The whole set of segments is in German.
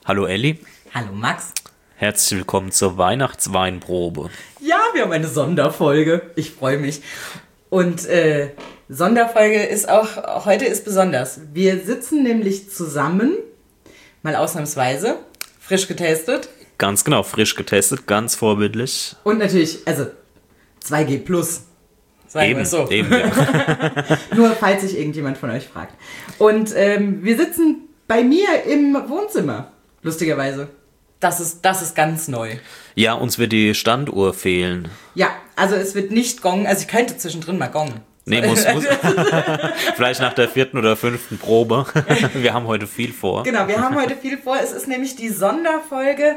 Hallo Elli, Hallo Max. herzlich willkommen zur Weihnachtsweinprobe. Ja, wir haben eine Sonderfolge. Ich freue mich. Und Sonderfolge ist auch, heute ist besonders. Wir sitzen nämlich zusammen, mal ausnahmsweise, frisch getestet. Ganz genau, frisch getestet, ganz vorbildlich. Und natürlich, also 2G+. Sagen wir es so. Eben, ja. Nur falls sich irgendjemand von euch fragt. Und wir sitzen bei mir im Wohnzimmer, lustigerweise. Das ist ganz neu. Ja, uns wird die Standuhr fehlen. Ja, also es wird nicht gongen. Also ich könnte zwischendrin mal gongen. Nee, muss. Vielleicht nach der 4. oder 5. Probe. Wir haben heute viel vor. Genau, wir haben heute viel vor. Es ist nämlich die Sonderfolge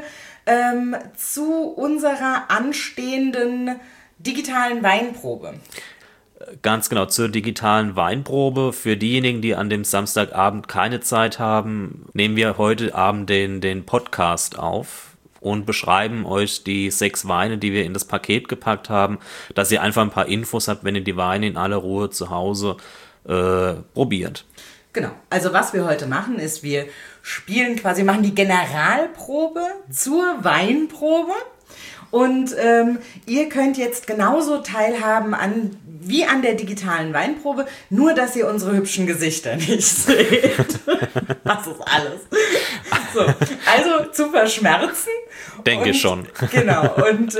zu unserer anstehenden digitalen Weinprobe. Ganz genau, zur digitalen Weinprobe. Für diejenigen, die an dem Samstagabend keine Zeit haben, nehmen wir heute Abend den Podcast auf und beschreiben euch die 6 Weine, die wir in das Paket gepackt haben, dass ihr einfach ein paar Infos habt, wenn ihr die Weine in aller Ruhe zu Hause probiert. Genau, also was wir heute machen, ist, wir machen die Generalprobe zur Weinprobe. Und ihr könnt jetzt genauso teilhaben wie an der digitalen Weinprobe, nur dass ihr unsere hübschen Gesichter nicht seht. Das ist alles. So, also zu verschmerzen. Denke schon. Genau, und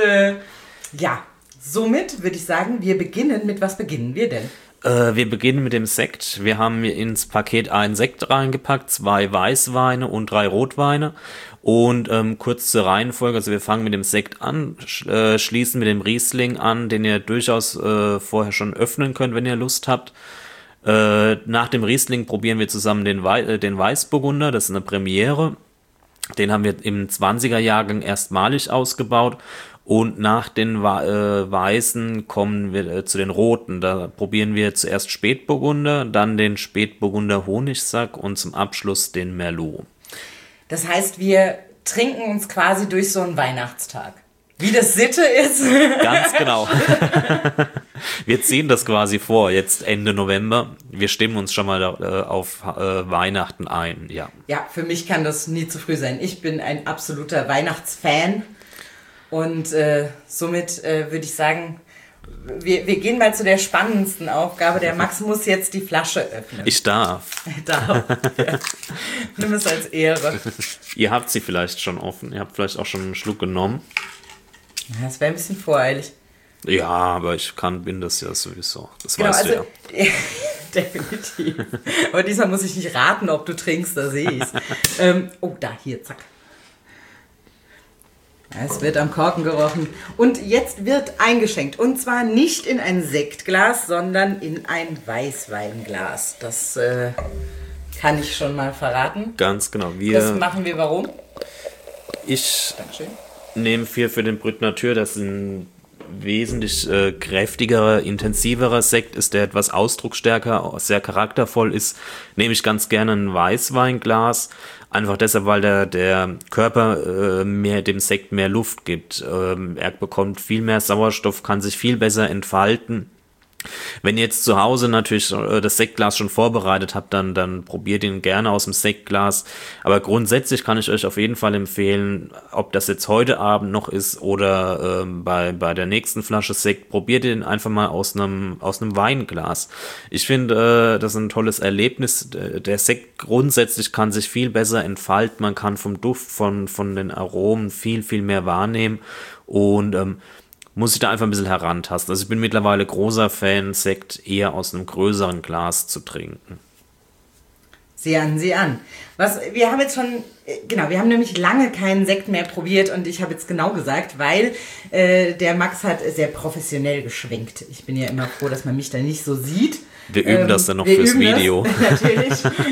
somit würde ich sagen, was beginnen wir denn? Wir beginnen mit dem Sekt. Wir haben ins Paket einen Sekt reingepackt, 2 Weißweine und 3 Rotweine. Und kurz zur Reihenfolge, also wir fangen mit dem Sekt an, schließen mit dem Riesling an, den ihr durchaus vorher schon öffnen könnt, wenn ihr Lust habt. Nach dem Riesling probieren wir zusammen den Weißburgunder, das ist eine Premiere. Den haben wir im 20er-Jahrgang erstmalig ausgebaut. Und nach den Weißen kommen wir zu den Roten. Da probieren wir zuerst Spätburgunder, dann den Spätburgunder Honigsack und zum Abschluss den Merlot. Das heißt, wir trinken uns quasi durch so einen Weihnachtstag. Wie das Sitte ist. Ganz genau. Wir ziehen das quasi vor, jetzt Ende November. Wir stimmen uns schon mal auf Weihnachten ein, ja. Ja, für mich kann das nie zu früh sein. Ich bin ein absoluter Weihnachtsfan. Und somit würde ich sagen, wir gehen mal zu der spannendsten Aufgabe. Der Max muss jetzt die Flasche öffnen. Ich darf. Ja. Nimm es als Ehre. Ihr habt sie vielleicht schon offen. Ihr habt vielleicht auch schon einen Schluck genommen. Das wäre ein bisschen voreilig. Ja, aber ich bin das ja sowieso. Das Genau, weißt du ja. Definitiv. Aber diesmal muss ich nicht raten, ob du trinkst, da sehe ich es. Hier, zack. Es wird am Korken gerochen. Und jetzt wird eingeschenkt. Und zwar nicht in ein Sektglas, sondern in ein Weißweinglas. Das kann ich schon mal verraten. Ganz genau. Das machen wir warum? Ich Dankeschön. nehme für den Brut Natur, das ein wesentlich kräftigerer, intensiverer Sekt ist, der etwas ausdrucksstärker, sehr charaktervoll ist, nehme ich ganz gerne ein Weißweinglas. Einfach deshalb, weil der Körper dem Sekt mehr Luft gibt. Er bekommt viel mehr Sauerstoff, kann sich viel besser entfalten. Wenn ihr jetzt zu Hause natürlich das Sektglas schon vorbereitet habt, dann probiert ihn gerne aus dem Sektglas. Aber grundsätzlich kann ich euch auf jeden Fall empfehlen, ob das jetzt heute Abend noch ist oder bei der nächsten Flasche Sekt, probiert ihn einfach mal aus einem Weinglas. Ich finde, das ist ein tolles Erlebnis. Der Sekt grundsätzlich kann sich viel besser entfalten. Man kann vom Duft, von den Aromen viel, viel mehr wahrnehmen und muss ich da einfach ein bisschen herantasten. Also ich bin mittlerweile großer Fan, Sekt eher aus einem größeren Glas zu trinken. Sieh an. Wir haben nämlich lange keinen Sekt mehr probiert und ich habe jetzt genau gesagt, weil der Max hat sehr professionell geschwenkt. Ich bin ja immer froh, dass man mich da nicht so sieht. Wir üben das dann noch fürs Video. Das, natürlich.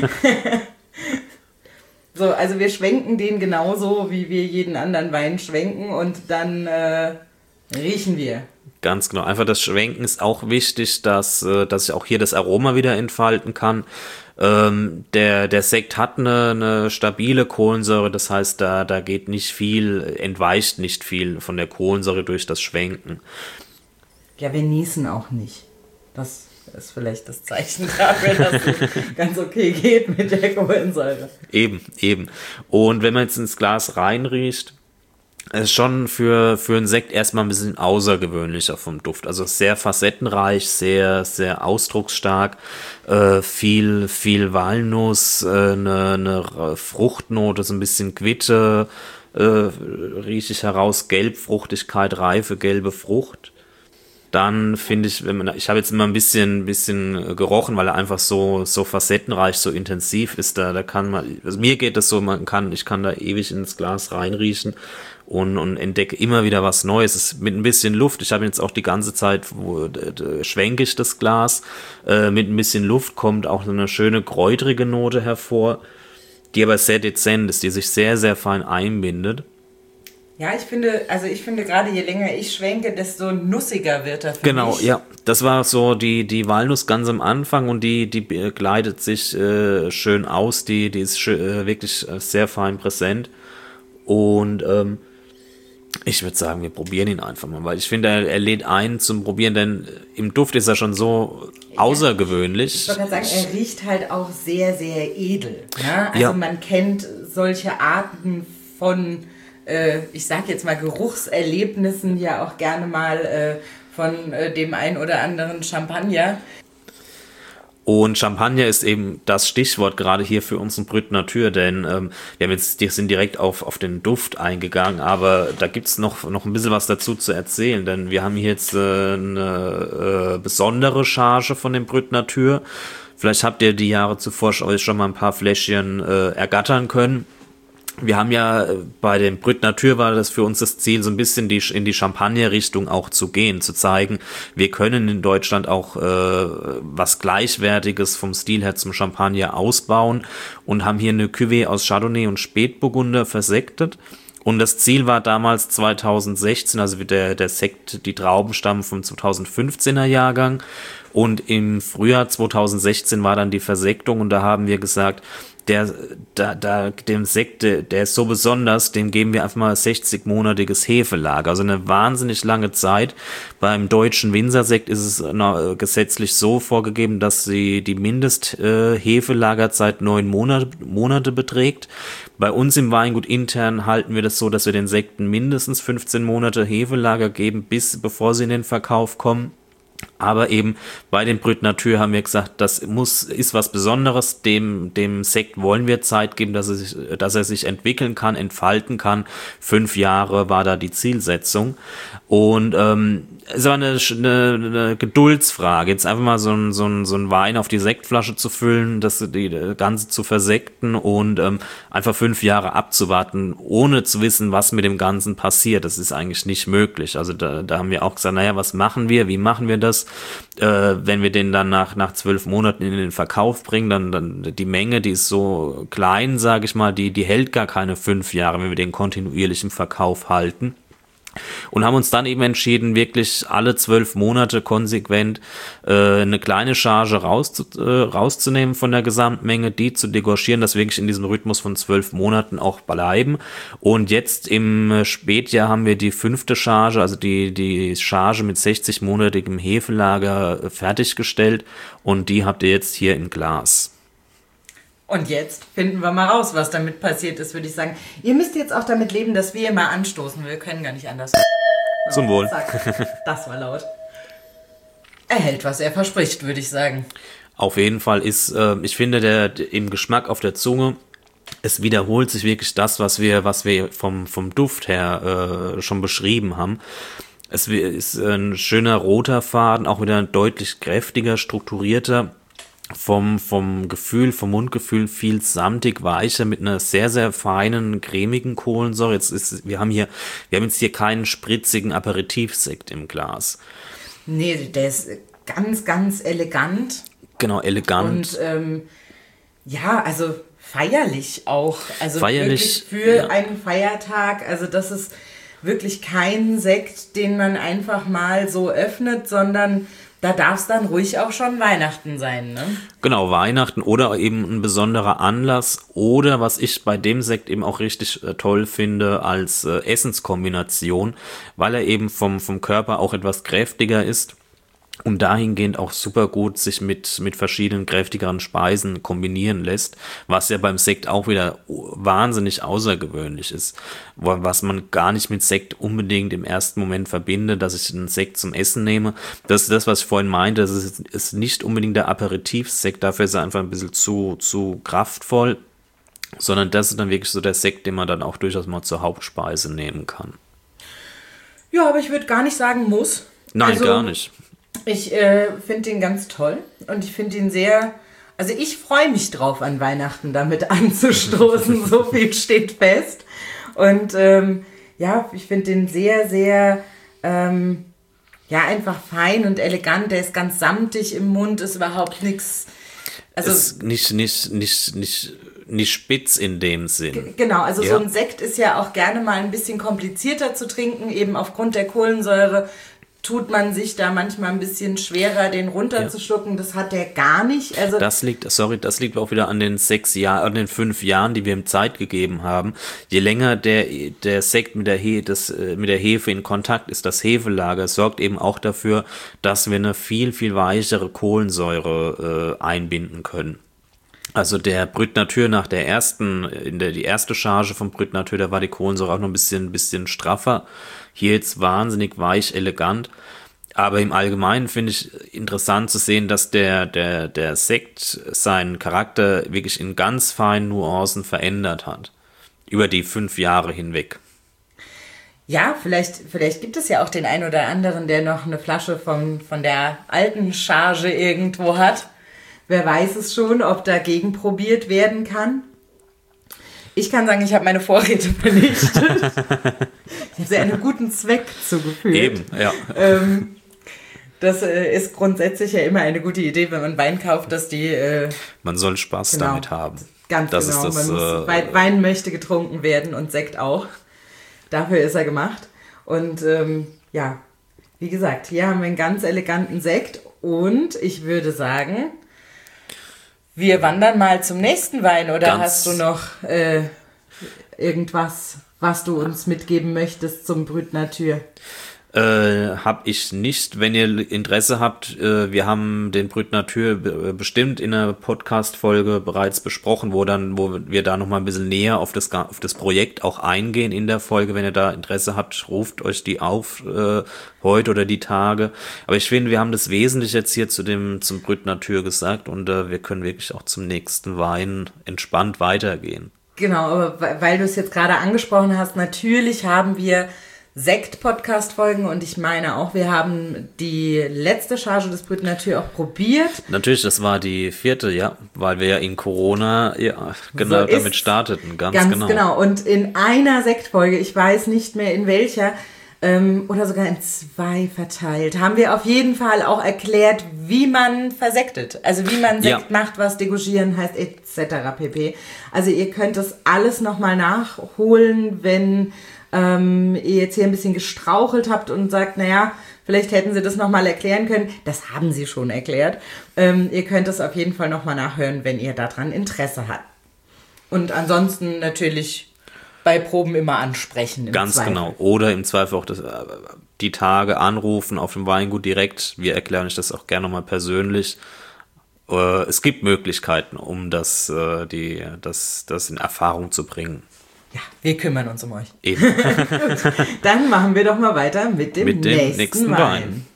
So, also wir schwenken den genauso, wie wir jeden anderen Wein schwenken und dann riechen wir. Ganz genau. Einfach das Schwenken ist auch wichtig, dass ich auch hier das Aroma wieder entfalten kann. Der Sekt hat eine stabile Kohlensäure, das heißt, da geht nicht viel, entweicht nicht viel von der Kohlensäure durch das Schwenken. Ja, wir niesen auch nicht. Das Das ist vielleicht das Zeichen dafür, dass es ganz okay geht mit der Kohlensäure. Eben. Und wenn man jetzt ins Glas reinriecht, ist schon für einen Sekt erstmal ein bisschen außergewöhnlicher vom Duft. Also sehr facettenreich, sehr, sehr ausdrucksstark, viel Walnuss, eine Fruchtnote, so ein bisschen Quitte, rieche ich heraus, Gelbfruchtigkeit, reife gelbe Frucht. Dann finde ich, ich habe jetzt immer ein bisschen gerochen, weil er einfach so facettenreich, so intensiv ist. Da kann man, also mir geht es so, ich kann da ewig ins Glas reinriechen und entdecke immer wieder was Neues. Es ist mit ein bisschen Luft. Ich habe jetzt auch die ganze Zeit, schwenke ich das Glas. Mit ein bisschen Luft kommt auch so eine schöne kräutrige Note hervor, die aber sehr dezent ist, die sich sehr, sehr fein einbindet. Ja, ich finde gerade je länger ich schwenke, desto nussiger wird er für mich. Genau, ja. Das war so die Walnuss ganz am Anfang und die gleitet sich schön aus, die ist wirklich sehr fein präsent. Und ich würde sagen, wir probieren ihn einfach mal, weil ich finde, er lädt ein zum Probieren, denn im Duft ist er schon so außergewöhnlich. Ich wollte gerade sagen, er riecht halt auch sehr, sehr edel. Ne? Also man kennt solche Arten von ich sag jetzt mal Geruchserlebnissen ja auch gerne mal von dem ein oder anderen Champagner. Und Champagner ist eben das Stichwort gerade hier für unseren Brut Nature, denn wir sind direkt auf den Duft eingegangen, aber da gibt's noch ein bisschen was dazu zu erzählen, denn wir haben hier jetzt eine besondere Charge von dem Brut Nature. Vielleicht habt ihr die Jahre zuvor euch schon mal ein paar Fläschchen ergattern können. Wir haben ja bei dem Brut Nature war das für uns das Ziel, so ein bisschen in die Champagner-Richtung auch zu gehen, zu zeigen, wir können in Deutschland auch was Gleichwertiges vom Stil her zum Champagner ausbauen und haben hier eine Cuvée aus Chardonnay und Spätburgunder versektet. Und das Ziel war damals 2016, also der Sekt, die Trauben stammen vom 2015er Jahrgang. Und im Frühjahr 2016 war dann die Versektung und da haben wir gesagt, dem Sekt, der ist so besonders, dem geben wir einfach mal 60-monatiges Hefelager. Also eine wahnsinnig lange Zeit. Beim deutschen Winzersekt ist es gesetzlich so vorgegeben, dass die Mindest-Hefelagerzeit 9 Monate beträgt. Bei uns im Weingut intern halten wir das so, dass wir den Sekten mindestens 15 Monate Hefelager geben, bevor sie in den Verkauf kommen. Aber eben bei dem Brut Nature haben wir gesagt, ist was Besonderes, dem Sekt wollen wir Zeit geben, dass er sich entwickeln kann, entfalten kann. 5 Jahre war da die Zielsetzung. Und es war eine Geduldsfrage, jetzt einfach mal so ein Wein auf die Sektflasche zu füllen, das Ganze zu versekten und einfach 5 Jahre abzuwarten, ohne zu wissen, was mit dem Ganzen passiert. Das ist eigentlich nicht möglich. Also da haben wir auch gesagt, naja, was machen wir, wie machen wir das? Wenn wir den dann nach 12 Monaten in den Verkauf bringen, dann die Menge, die ist so klein, sage ich mal, die hält gar keine 5 Jahre, wenn wir den kontinuierlich im Verkauf halten. Und haben uns dann eben entschieden, wirklich alle 12 Monate konsequent eine kleine Charge rauszunehmen von der Gesamtmenge, die zu degorgieren, dass wir wirklich in diesem Rhythmus von 12 Monaten auch bleiben. Und jetzt im Spätjahr haben wir die 5. Charge, also die Charge mit 60-monatigem Hefelager fertiggestellt und die habt ihr jetzt hier im Glas. Und jetzt finden wir mal raus, was damit passiert ist, würde ich sagen. Ihr müsst jetzt auch damit leben, dass wir mal anstoßen. Wir können gar nicht anders. Zum Wohl. Zack. Das war laut. Er hält, was er verspricht, würde ich sagen. Auf jeden Fall ist, ich finde, im Geschmack auf der Zunge, es wiederholt sich wirklich das, was wir vom Duft her schon beschrieben haben. Es ist ein schöner roter Faden, auch wieder deutlich kräftiger, strukturierter. Vom Gefühl, vom Mundgefühl viel samtig, weicher mit einer sehr, sehr feinen, cremigen Kohlensäure. Wir haben jetzt hier keinen spritzigen Aperitivsekt im Glas. Nee, der ist ganz, ganz elegant. Genau, elegant. Und also feierlich auch. Also feierlich, wirklich für einen Feiertag. Also das ist wirklich kein Sekt, den man einfach mal so öffnet, sondern da darf es dann ruhig auch schon Weihnachten sein, ne? Genau, Weihnachten oder eben ein besonderer Anlass oder was ich bei dem Sekt eben auch richtig toll finde als Essenskombination, weil er eben vom Körper auch etwas kräftiger ist. und dahingehend auch super gut sich mit verschiedenen kräftigeren Speisen kombinieren lässt, was ja beim Sekt auch wieder wahnsinnig außergewöhnlich ist, was man gar nicht mit Sekt unbedingt im ersten Moment verbindet, dass ich einen Sekt zum Essen nehme. Das ist das, was ich vorhin meinte, das ist nicht unbedingt der Aperitivsekt, dafür ist er einfach ein bisschen zu kraftvoll, sondern das ist dann wirklich so der Sekt, den man dann auch durchaus mal zur Hauptspeise nehmen kann. Ja, aber ich würde gar nicht sagen muss. Nein, also, gar nicht. Ich finde ihn ganz toll und ich finde ihn also ich freue mich drauf, an Weihnachten damit anzustoßen, so viel steht fest. Und ich finde den sehr, sehr, einfach fein und elegant, der ist ganz samtig im Mund, ist überhaupt nichts. Also ist nicht spitz in dem Sinn. Genau, also so ein Sekt ist ja auch gerne mal ein bisschen komplizierter zu trinken, eben aufgrund der Kohlensäure tut man sich da manchmal ein bisschen schwerer, den runterzuschlucken. Das hat der gar nicht. Also das liegt auch wieder an den 5 Jahren, die wir ihm Zeit gegeben haben. Je länger der Sekt mit der Hefe in Kontakt ist, das Hefelager sorgt eben auch dafür, dass wir eine viel, viel weichere Kohlensäure einbinden können. Also der Brut Nature nach die erste Charge vom Brut Nature, da war die Kohlensäure auch noch ein bisschen straffer. Hier jetzt wahnsinnig weich, elegant. Aber im Allgemeinen finde ich interessant zu sehen, dass der Sekt seinen Charakter wirklich in ganz feinen Nuancen verändert hat. Über die 5 Jahre hinweg. Ja, vielleicht gibt es ja auch den einen oder anderen, der noch eine Flasche von der alten Charge irgendwo hat. Wer weiß es schon, ob dagegen probiert werden kann. Ich kann sagen, ich habe meine Vorräte vernichtet. Ich habe sie einem guten Zweck zugeführt. Eben, ja. Das ist grundsätzlich ja immer eine gute Idee, wenn man Wein kauft, dass man soll Spaß damit haben. Ganz genau. Wein möchte getrunken werden und Sekt auch. Dafür ist er gemacht. Und wie gesagt, hier haben wir einen ganz eleganten Sekt. Und ich würde sagen, wir wandern mal zum nächsten Wein, oder hast du noch irgendwas, was du uns mitgeben möchtest zum Brut Nature? Hab ich nicht. Wenn ihr Interesse habt, wir haben den Brut Nature bestimmt in einer Podcast-Folge bereits besprochen, wo wir da noch mal ein bisschen näher auf das Projekt auch eingehen in der Folge. Wenn ihr da Interesse habt, ruft euch die auf heute oder die Tage. Aber ich finde, wir haben das Wesentliche jetzt hier zum Brut Nature gesagt und wir können wirklich auch zum nächsten Wein entspannt weitergehen. Genau, aber weil du es jetzt gerade angesprochen hast, natürlich haben wir Sekt-Podcast-Folgen und ich meine auch, wir haben die letzte Charge des Brut Nature auch probiert. Natürlich, das war die 4., ja, weil wir ja in Corona genau so damit starteten, ganz genau. Und in einer Sektfolge, ich weiß nicht mehr in welcher, oder sogar in 2 verteilt, haben wir auf jeden Fall auch erklärt, wie man versektet. Also wie man Sekt macht, was degorgieren heißt, etc. pp. Also ihr könnt das alles nochmal nachholen, wenn ihr jetzt hier ein bisschen gestrauchelt habt und sagt, naja, vielleicht hätten sie das nochmal erklären können. Das haben sie schon erklärt. Ihr könnt es auf jeden Fall nochmal nachhören, wenn ihr daran Interesse habt. Und ansonsten natürlich bei Proben immer ansprechen. Ganz genau. Oder im Zweifel auch die Tage anrufen auf dem Weingut direkt. Wir erklären euch das auch gerne nochmal persönlich. Es gibt Möglichkeiten, um das in Erfahrung zu bringen. Ja, wir kümmern uns um euch. Eben. Dann machen wir doch mal weiter mit dem nächsten Wein.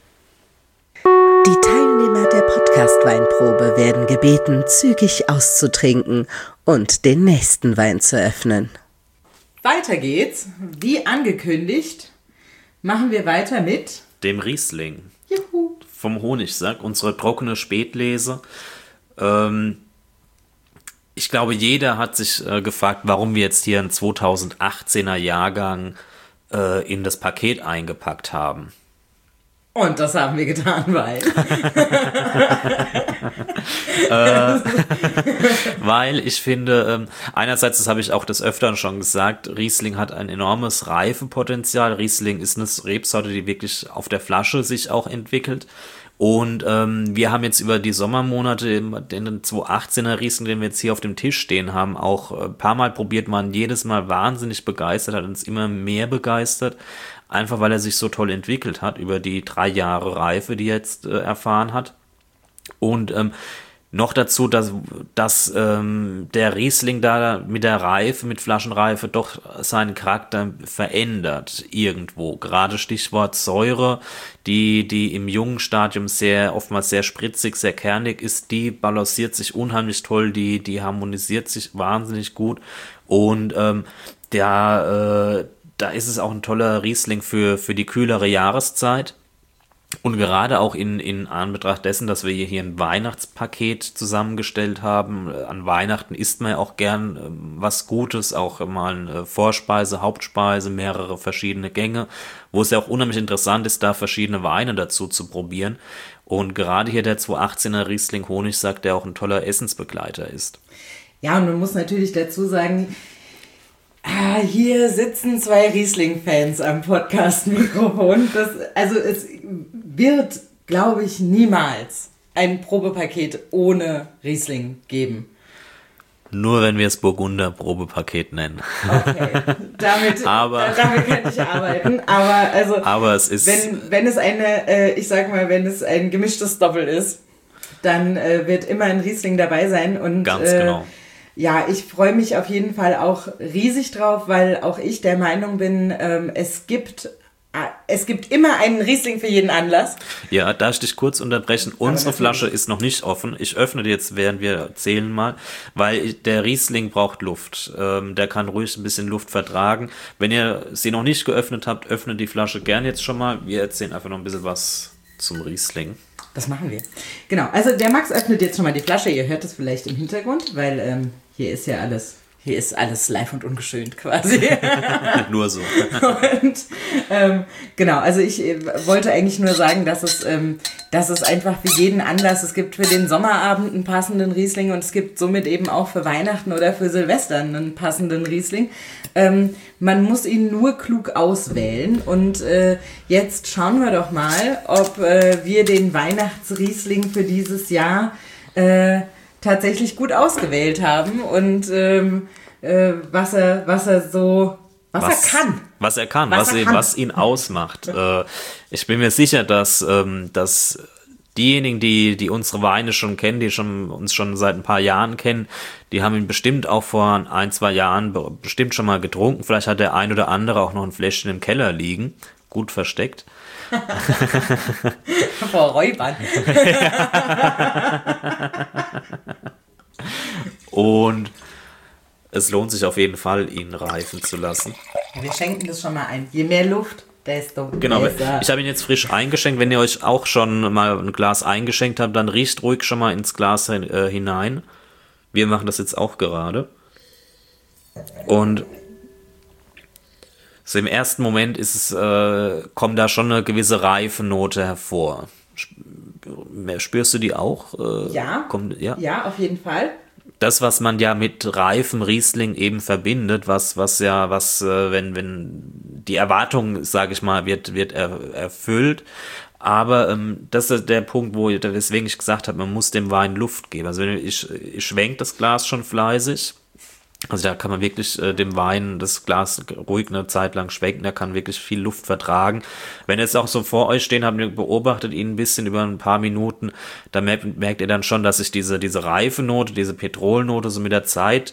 Die Teilnehmer der Podcast-Weinprobe werden gebeten, zügig auszutrinken und den nächsten Wein zu öffnen. Weiter geht's. Wie angekündigt, machen wir weiter mit dem Riesling. Juhu. Vom Honigsack, unsere trockene Spätlese. Ich glaube, jeder hat sich gefragt, warum wir jetzt hier einen 2018er Jahrgang in das Paket eingepackt haben. Und das haben wir getan, weil... weil ich finde, einerseits, das habe ich auch des Öfteren schon gesagt, Riesling hat ein enormes Reifepotenzial. Riesling ist eine Rebsorte, die wirklich auf der Flasche sich auch entwickelt. Und wir haben jetzt über die Sommermonate den 2018er Riesling, den wir jetzt hier auf dem Tisch stehen haben, auch ein paar Mal probiert, man jedes Mal wahnsinnig begeistert, hat uns immer mehr begeistert, einfach weil er sich so toll entwickelt hat über die 3 Jahre Reife, die er jetzt erfahren hat. Und noch dazu, dass der Riesling da mit der Reife, mit Flaschenreife doch seinen Charakter verändert irgendwo. Gerade Stichwort Säure, die im jungen Stadium oftmals sehr spritzig, sehr kernig ist, die balanciert sich unheimlich toll, die harmonisiert sich wahnsinnig gut. Und da ist es auch ein toller Riesling für die kühlere Jahreszeit. Und gerade auch in Anbetracht dessen, dass wir hier ein Weihnachtspaket zusammengestellt haben, an Weihnachten isst man ja auch gern was Gutes, auch mal eine Vorspeise, Hauptspeise, mehrere verschiedene Gänge, wo es ja auch unheimlich interessant ist, da verschiedene Weine dazu zu probieren. Und gerade hier der 2018er Riesling Honigsack, der auch ein toller Essensbegleiter ist. Ja, und man muss natürlich dazu sagen, hier sitzen 2 Riesling-Fans am Podcast-Mikrofon. Also es wird, glaube ich, niemals ein Probepaket ohne Riesling geben. Nur wenn wir es Burgunder-Probepaket nennen. Okay, damit könnte ich arbeiten. Aber es ist, wenn es wenn es ein gemischtes Doppel ist, dann wird immer ein Riesling dabei sein. Und, ganz genau. Ja, ich freue mich auf jeden Fall auch riesig drauf, weil auch ich der Meinung bin, es gibt immer einen Riesling für jeden Anlass. Ja, darf ich dich kurz unterbrechen? Unsere Flasche ist noch nicht offen. Ich öffne die jetzt, während wir erzählen mal, weil der Riesling braucht Luft. Der kann ruhig ein bisschen Luft vertragen. Wenn ihr sie noch nicht geöffnet habt, öffnet die Flasche gern jetzt schon mal. Wir erzählen einfach noch ein bisschen was zum Riesling. Das machen wir. Genau, also der Max öffnet jetzt schon mal die Flasche. Ihr hört es vielleicht im Hintergrund, weil hier ist alles live und ungeschönt quasi. Nur so. Und genau, also ich wollte eigentlich nur sagen, dass es einfach für jeden Anlass, es gibt für den Sommerabend einen passenden Riesling und es gibt somit eben auch für Weihnachten oder für Silvester einen passenden Riesling. Man muss ihn nur klug auswählen und jetzt schauen wir doch mal, ob wir den Weihnachtsriesling für dieses Jahr tatsächlich gut ausgewählt haben und was er kann. Was ihn ausmacht. Ich bin mir sicher, dass diejenigen, die unsere Weine schon kennen, die uns schon seit ein paar Jahren kennen, die haben ihn bestimmt auch vor 1-2 Jahren bestimmt schon mal getrunken. Vielleicht hat der ein oder andere auch noch ein Fläschchen im Keller liegen, gut versteckt. Vor Räubern. Und es lohnt sich auf jeden Fall, ihn reifen zu lassen. Wir schenken das schon mal ein. Je mehr Luft, desto besser. Genau, ich habe ihn jetzt frisch eingeschenkt. Wenn ihr euch auch schon mal ein Glas eingeschenkt habt, dann riecht ruhig schon mal ins Glas hinein. Wir machen das jetzt auch gerade. Und so im ersten Moment kommt da schon eine gewisse Reifenote hervor. Spürst du die auch? Ja, ja, auf jeden Fall. Das, was man ja mit reifem Riesling eben verbindet, wenn die Erwartung, sage ich mal, wird erfüllt. Aber das ist der Punkt, weswegen ich gesagt habe, man muss dem Wein Luft geben. Also ich schwenke das Glas schon fleißig. Also da kann man wirklich dem Wein das Glas ruhig eine Zeit lang schwenken, der kann wirklich viel Luft vertragen. Wenn ihr jetzt auch so vor euch stehen habt, ihr beobachtet ihn ein bisschen über ein paar Minuten, da merkt ihr dann schon, dass sich diese Reifenote, diese Petrolnote so mit der Zeit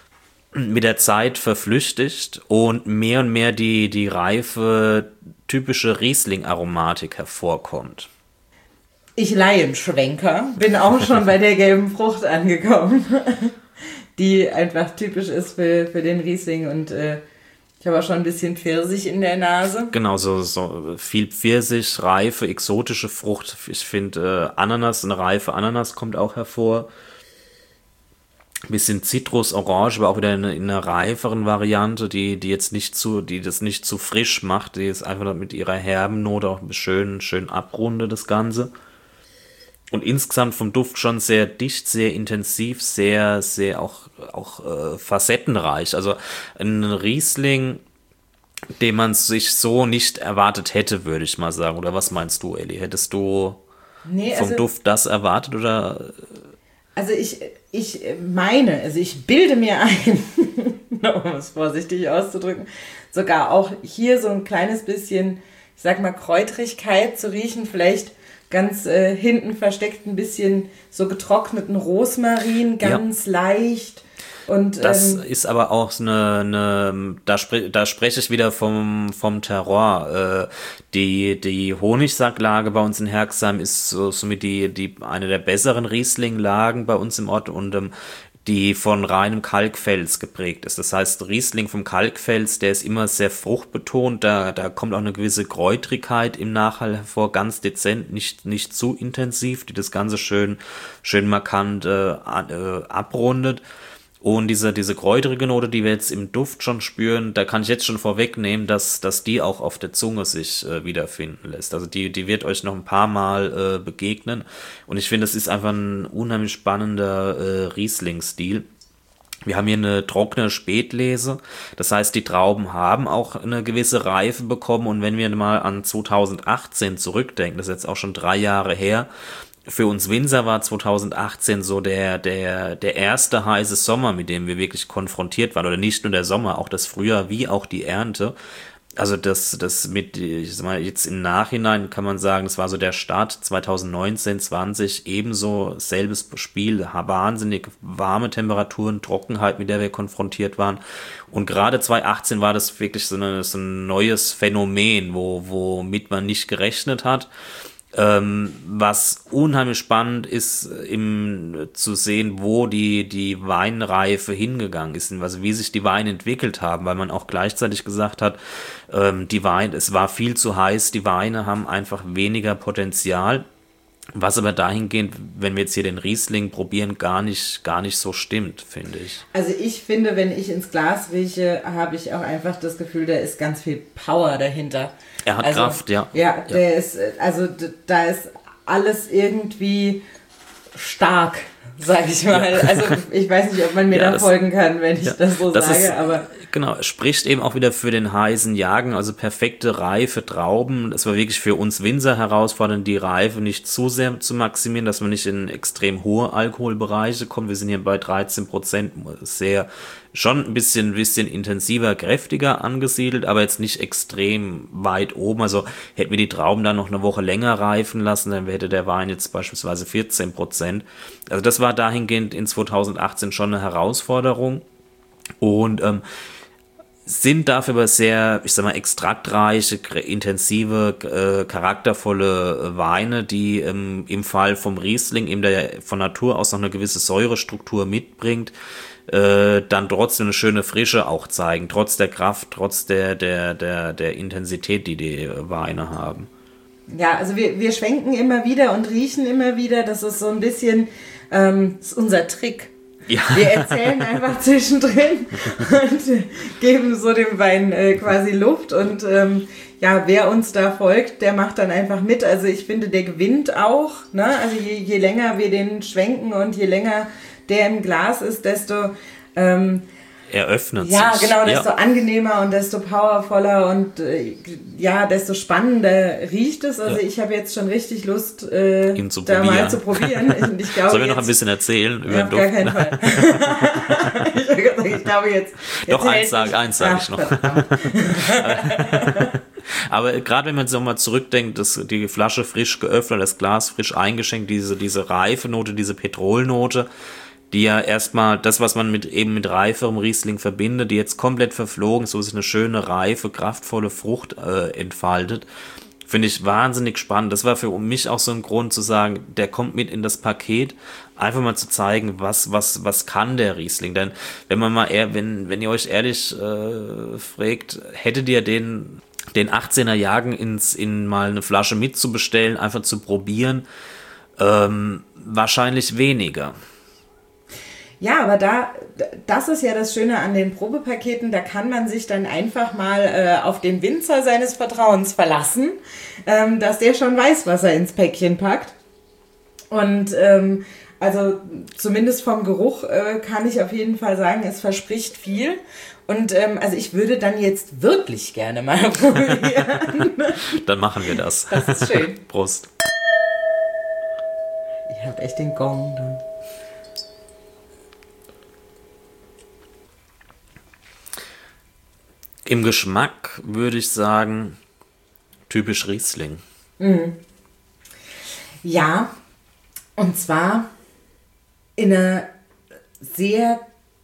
verflüchtigt und mehr die reife, typische Riesling-Aromatik hervorkommt. Ich Laienschwenker bin auch schon bei der gelben Frucht angekommen, die einfach typisch ist für den Riesling und ich habe auch schon ein bisschen Pfirsich in der Nase. Genau, so viel Pfirsich, reife, exotische Frucht. Ich finde Ananas, eine reife Ananas kommt auch hervor. Ein bisschen Zitrus, Orange, aber auch wieder in einer reiferen Variante, die das nicht zu frisch macht, die es einfach mit ihrer herben Note auch schön abrundet, das Ganze. Und insgesamt vom Duft schon sehr dicht, sehr intensiv, sehr auch facettenreich. Also ein Riesling, den man sich so nicht erwartet hätte, würde ich mal sagen. Oder was meinst du, Elli? Hättest du Nee, vom Duft das erwartet oder? Also ich bilde mir ein, um es vorsichtig auszudrücken, sogar auch hier so ein kleines bisschen, ich sag mal, Kräutrigkeit zu riechen, vielleicht ganz hinten versteckt ein bisschen so getrockneten Rosmarin, ganz leicht. Und, das ist aber auch da spreche ich wieder vom Terroir. Die Honigsacklage bei uns in Herxheim ist somit eine der besseren Riesling-Lagen bei uns im Ort und die von reinem Kalkfels geprägt ist. Das heißt, Riesling vom Kalkfels, der ist immer sehr fruchtbetont, da kommt auch eine gewisse Kräutrigkeit im Nachhall hervor, ganz dezent, nicht zu intensiv, die das Ganze schön markant abrundet. Und diese kräuterige Note, die wir jetzt im Duft schon spüren, da kann ich jetzt schon vorwegnehmen, dass die auch auf der Zunge sich wiederfinden lässt. Also die wird euch noch ein paar Mal begegnen. Und ich finde, das ist einfach ein unheimlich spannender Riesling-Stil. Wir haben hier eine trockene Spätlese, das heißt, die Trauben haben auch eine gewisse Reife bekommen. Und wenn wir mal an 2018 zurückdenken, das ist jetzt auch schon 3 Jahre her, für uns Winzer war 2018 so der erste heiße Sommer, mit dem wir wirklich konfrontiert waren. Oder nicht nur der Sommer, auch das Frühjahr wie auch die Ernte. Also das mit, ich sag mal, jetzt im Nachhinein kann man sagen, das war so der Start 2019, 20, ebenso selbes Spiel, wahnsinnig warme Temperaturen, Trockenheit, mit der wir konfrontiert waren. Und gerade 2018 war das wirklich so ein neues Phänomen, womit man nicht gerechnet hat. Was unheimlich spannend ist, zu sehen, wo die Weinreife hingegangen ist, also wie sich die Weine entwickelt haben, weil man auch gleichzeitig gesagt hat, es war viel zu heiß, die Weine haben einfach weniger Potenzial, was aber dahingehend, wenn wir jetzt hier den Riesling probieren, gar nicht so stimmt, finde ich. Also ich finde, wenn ich ins Glas rieche, habe ich auch einfach das Gefühl, da ist ganz viel Power dahinter. Er hat Kraft, ja. Ja, da ist alles irgendwie stark, sag ich mal. Ja. Also ich weiß nicht, ob man mir da folgen kann, wenn ich das so sage, aber... Genau, es spricht eben auch wieder für den heißen Jahrgang, also perfekte reife Trauben. Das war wirklich für uns Winzer herausfordernd, die Reife nicht zu sehr zu maximieren, dass man nicht in extrem hohe Alkoholbereiche kommt. Wir sind hier bei 13%, schon ein bisschen intensiver, kräftiger angesiedelt, aber jetzt nicht extrem weit oben. Also hätten wir die Trauben dann noch eine Woche länger reifen lassen, dann hätte der Wein jetzt beispielsweise 14%. Also das war dahingehend in 2018 schon eine Herausforderung. Und sind dafür aber sehr, ich sag mal, extraktreiche, intensive, charaktervolle Weine, die im Fall vom Riesling, eben der von Natur aus noch eine gewisse Säurestruktur mitbringt, dann trotzdem eine schöne Frische auch zeigen, trotz der Kraft, trotz der Intensität, die Weine haben. Ja, also wir schwenken immer wieder und riechen immer wieder, das ist so ein bisschen, das ist unser Trick. Ja. Wir erzählen einfach zwischendrin und geben so dem Wein quasi Luft und wer uns da folgt, der macht dann einfach mit. Also ich finde, der gewinnt auch, ne? Also je länger wir den schwenken und je länger der im Glas ist, desto eröffnet sich. Ja, genau, desto angenehmer und desto powervoller und desto spannender riecht es. Also ich habe jetzt schon richtig Lust, ihn da mal zu probieren. Ich glaube, sollen wir noch ein bisschen erzählen über den Duft? Auf gar keinen Fall. ich glaube jetzt doch, eins sage ich noch. Aber gerade wenn man so mal zurückdenkt, die Flasche frisch geöffnet, das Glas frisch eingeschenkt, diese reife Note, diese Petrolnote, die ja erstmal das, was man mit reiferem Riesling verbindet, die jetzt komplett verflogen, so sich eine schöne, reife, kraftvolle Frucht entfaltet, finde ich wahnsinnig spannend. Das war für mich auch so ein Grund zu sagen, der kommt mit in das Paket, einfach mal zu zeigen, was kann der Riesling. Denn wenn man mal wenn ihr euch ehrlich fragt, hättet ihr den 18er Jahrgang in mal eine Flasche mitzubestellen, einfach zu probieren, wahrscheinlich weniger. Ja, aber das ist ja das Schöne an den Probepaketen, da kann man sich dann einfach mal auf den Winzer seines Vertrauens verlassen, dass der schon weiß, was er ins Päckchen packt. Und also zumindest vom Geruch kann ich auf jeden Fall sagen, es verspricht viel. Und also ich würde dann jetzt wirklich gerne mal probieren. Dann machen wir das. Das ist schön. Prost. echt den Gong dann. Im Geschmack würde ich sagen, typisch Riesling. Ja, und zwar in einem sehr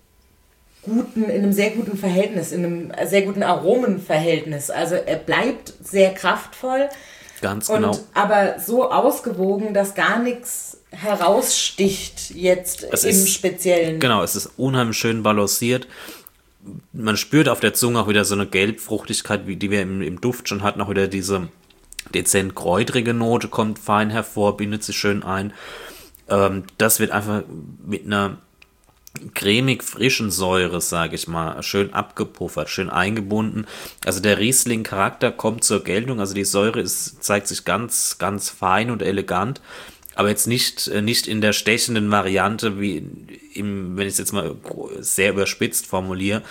guten Verhältnis, in einem sehr guten Aromenverhältnis. Also er bleibt sehr kraftvoll. Ganz genau. Aber so ausgewogen, dass gar nichts heraussticht jetzt Speziellen. Genau, es ist unheimlich schön balanciert. Man spürt auf der Zunge auch wieder so eine Gelbfruchtigkeit, wie die wir im Duft schon hatten. Auch wieder diese dezent kräutrige Note kommt fein hervor, bindet sich schön ein. Das wird einfach mit einer cremig frischen Säure, sage ich mal, schön abgepuffert, schön eingebunden. Also der Riesling-Charakter kommt zur Geltung. Also die Säure zeigt sich ganz, ganz fein und elegant. Aber jetzt nicht in der stechenden Variante, wenn ich es jetzt mal sehr überspitzt formuliere,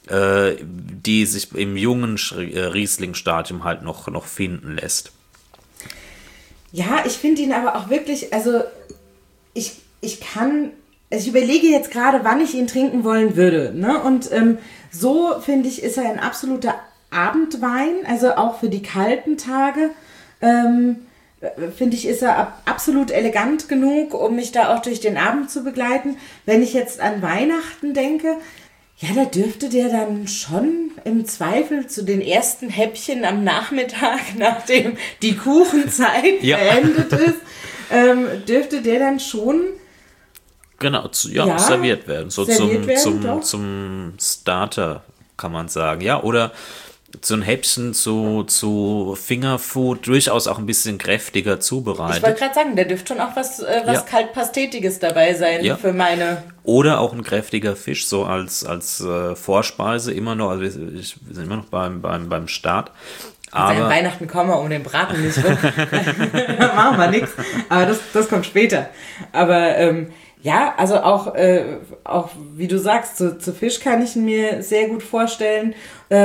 die sich im jungen Riesling-Stadium halt noch finden lässt. Ja, ich finde ihn aber auch wirklich, also ich überlege jetzt gerade, wann ich ihn trinken wollen würde. Ne? Und so, finde ich, ist er ein absoluter Abendwein, also auch für die kalten Tage. Finde ich, ist er absolut elegant genug, um mich da auch durch den Abend zu begleiten. Wenn ich jetzt an Weihnachten denke, ja, da dürfte der dann schon im Zweifel zu den ersten Häppchen am Nachmittag, nachdem die Kuchenzeit beendet ist, dürfte der dann schon serviert werden. So serviert zum Starter, kann man sagen. Ja, oder so ein Häppchen zu Fingerfood durchaus auch ein bisschen kräftiger zubereitet. Ich wollte gerade sagen, da dürfte schon auch was Kaltpastetiges dabei sein für meine... Oder auch ein kräftiger Fisch, so als Vorspeise immer noch. Also wir sind immer noch beim Start. Aber Weihnachten kommen wir um den Braten nicht rum. Da machen wir nichts. Aber das kommt später. Aber ja, also auch wie du sagst, zu Fisch kann ich mir sehr gut vorstellen.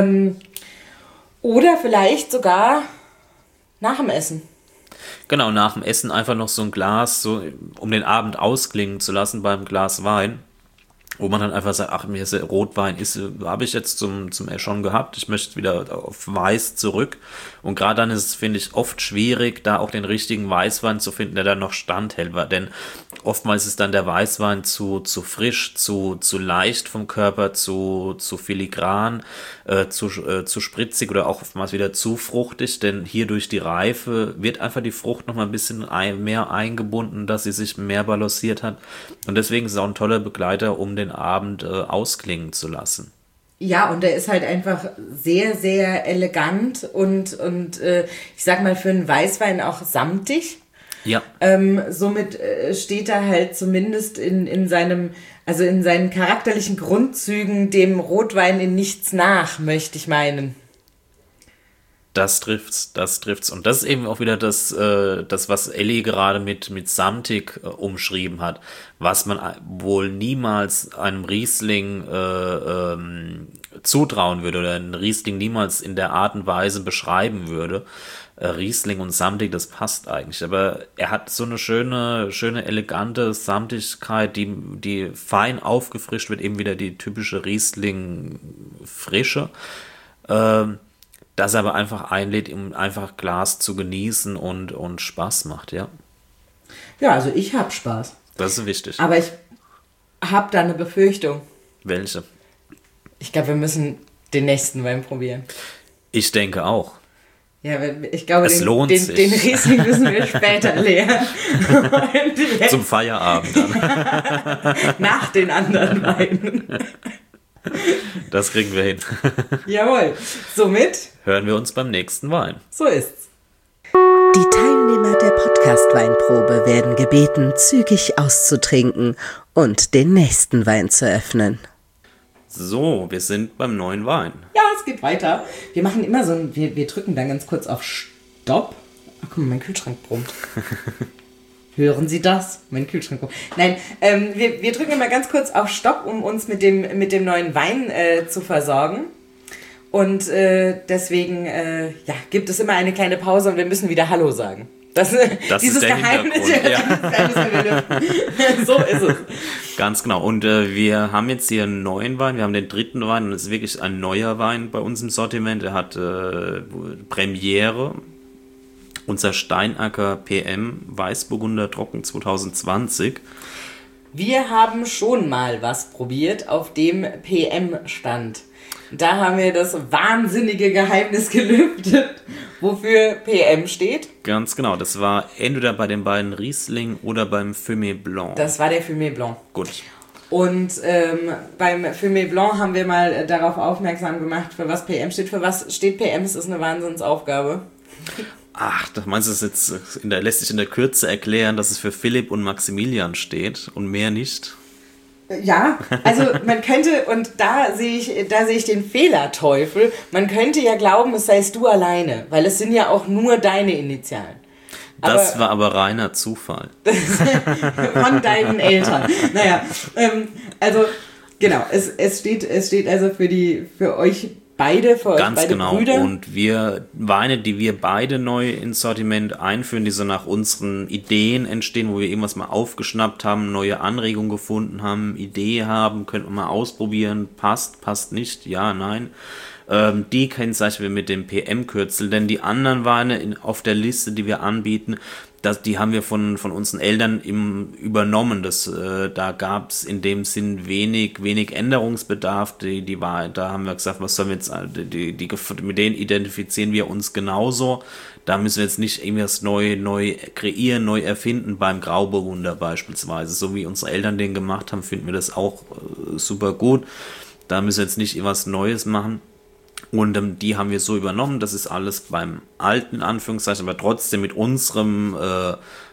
Oder vielleicht sogar nach dem Essen. Genau, nach dem Essen einfach noch so ein Glas, so um den Abend ausklingen zu lassen beim Glas Wein. Wo man dann einfach sagt, ach, mir ist Rotwein, habe ich jetzt zum schon gehabt, ich möchte wieder auf Weiß zurück. Und gerade dann ist es, finde ich, oft schwierig, da auch den richtigen Weißwein zu finden, der dann noch standhält. Denn oftmals ist dann der Weißwein zu frisch, zu leicht vom Körper, zu filigran, zu spritzig oder auch oftmals wieder zu fruchtig. Denn hier durch die Reife wird einfach die Frucht noch mal ein bisschen mehr eingebunden, dass sie sich mehr balanciert hat. Und deswegen ist es auch ein toller Begleiter, um den Abend ausklingen zu lassen. Ja, und der ist halt einfach sehr, sehr elegant und ich sag mal für einen Weißwein auch samtig. Ja. Somit steht er halt zumindest in seinen charakterlichen Grundzügen dem Rotwein in nichts nach, möchte ich meinen. Das trifft's. Und das ist eben auch wieder das was Elli gerade mit samtig umschrieben hat, was man wohl niemals einem Riesling zutrauen würde oder einen Riesling niemals in der Art und Weise beschreiben würde. Riesling und samtig, das passt eigentlich. Aber er hat so eine schöne, elegante Samtigkeit, die fein aufgefrischt wird, eben wieder die typische Riesling-Frische. Das aber einfach einlädt, um einfach Glas zu genießen und Spaß macht, ja. Ja, also ich habe Spaß. Das ist wichtig. Aber ich habe da eine Befürchtung. Welche? Ich glaube, wir müssen den nächsten Wein probieren. Ich denke auch. Ja, ich glaube, den Riesling müssen wir später leeren. Zum Feierabend dann. Nach den anderen Weinen. Das kriegen wir hin. Jawohl. Somit hören wir uns beim nächsten Wein. So ist's. Die Teilnehmer der Podcast-Weinprobe werden gebeten, zügig auszutrinken und den nächsten Wein zu öffnen. So, wir sind beim neuen Wein. Ja, es geht weiter. Wir machen immer wir drücken dann ganz kurz auf Stopp. Ach, guck mal, mein Kühlschrank brummt. Hören Sie das? Mein Kühlschrank brummt. Nein, wir drücken immer ganz kurz auf Stopp, um uns mit dem neuen Wein zu versorgen. Und deswegen gibt es immer eine kleine Pause und wir müssen wieder Hallo sagen. Das dieses ist der Geheimnis, Hintergrund, so ist es. Ganz genau. Und wir haben jetzt hier einen neuen Wein. Wir haben den 3. Wein und es ist wirklich ein neuer Wein bei uns im Sortiment. Er hat Premiere. Unser Steinacker PM Weißburgunder Trocken 2020. Wir haben schon mal was probiert auf dem PM-Stand. Da haben wir das wahnsinnige Geheimnis gelüftet, wofür PM steht. Ganz genau, das war entweder bei den beiden Riesling oder beim Fumé Blanc. Das war der Fumé Blanc. Gut. Und beim Fumé Blanc haben wir mal darauf aufmerksam gemacht, für was PM steht. Für was steht PM? Das ist eine Wahnsinnsaufgabe. Ach, da meinst du es jetzt, lässt sich in der Kürze erklären, dass es für Philipp und Maximilian steht und mehr nicht? Ja, also man könnte, und da sehe ich den Fehlerteufel, man könnte ja glauben, es seist du alleine, weil es sind ja auch nur deine Initialen. Das war aber reiner Zufall. Von deinen Eltern. Naja, also genau, es steht also für euch beide, für euch ganz beide genau. Brüder. Und Weine, die wir beide neu ins Sortiment einführen, die so nach unseren Ideen entstehen, wo wir irgendwas mal aufgeschnappt haben, neue Anregungen gefunden haben, Idee haben, könnten wir mal ausprobieren, passt nicht, ja, nein. Die kennzeichnen wir mit dem PM-Kürzel, denn die anderen Weine auf der Liste, die wir anbieten, die haben wir von unseren Eltern übernommen. Da gab es in dem Sinn wenig Änderungsbedarf. Da haben wir gesagt, was sollen wir jetzt, mit denen identifizieren wir uns genauso. Da müssen wir jetzt nicht irgendwas neu kreieren, neu erfinden beim Grauburgunder beispielsweise. So wie unsere Eltern den gemacht haben, finden wir das auch super gut. Da müssen wir jetzt nicht irgendwas Neues machen. Und die haben wir so übernommen, das ist alles beim alten, in Anführungszeichen, aber trotzdem mit unserer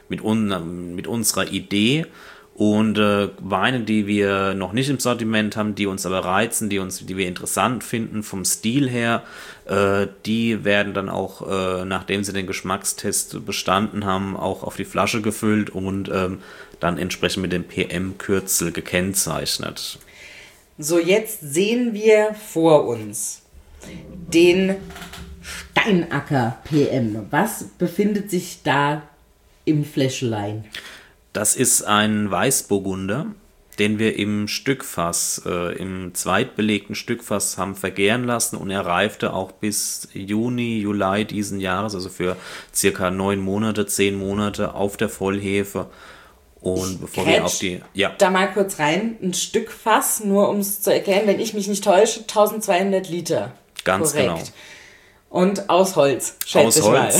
Idee. Und Weine, die wir noch nicht im Sortiment haben, die uns aber reizen, die wir interessant finden vom Stil her, die werden dann auch, nachdem sie den Geschmackstest bestanden haben, auch auf die Flasche gefüllt und dann entsprechend mit dem PM-Kürzel gekennzeichnet. So, jetzt sehen wir vor uns den Steinacker PM. Was befindet sich da im Fläschlein? Das ist ein Weißburgunder, den wir im Stückfass, im zweitbelegten Stückfass haben vergären lassen und er reifte auch bis Juni, Juli diesen Jahres, also für circa 9 Monate, 10 Monate auf der Vollhefe. Und bevor wir auf die... Ja. Da mal kurz rein, ein Stückfass, nur um es zu erklären, wenn ich mich nicht täusche, 1200 Liter. Ganz korrekt. genau. Und aus Holz, schätze ich mal.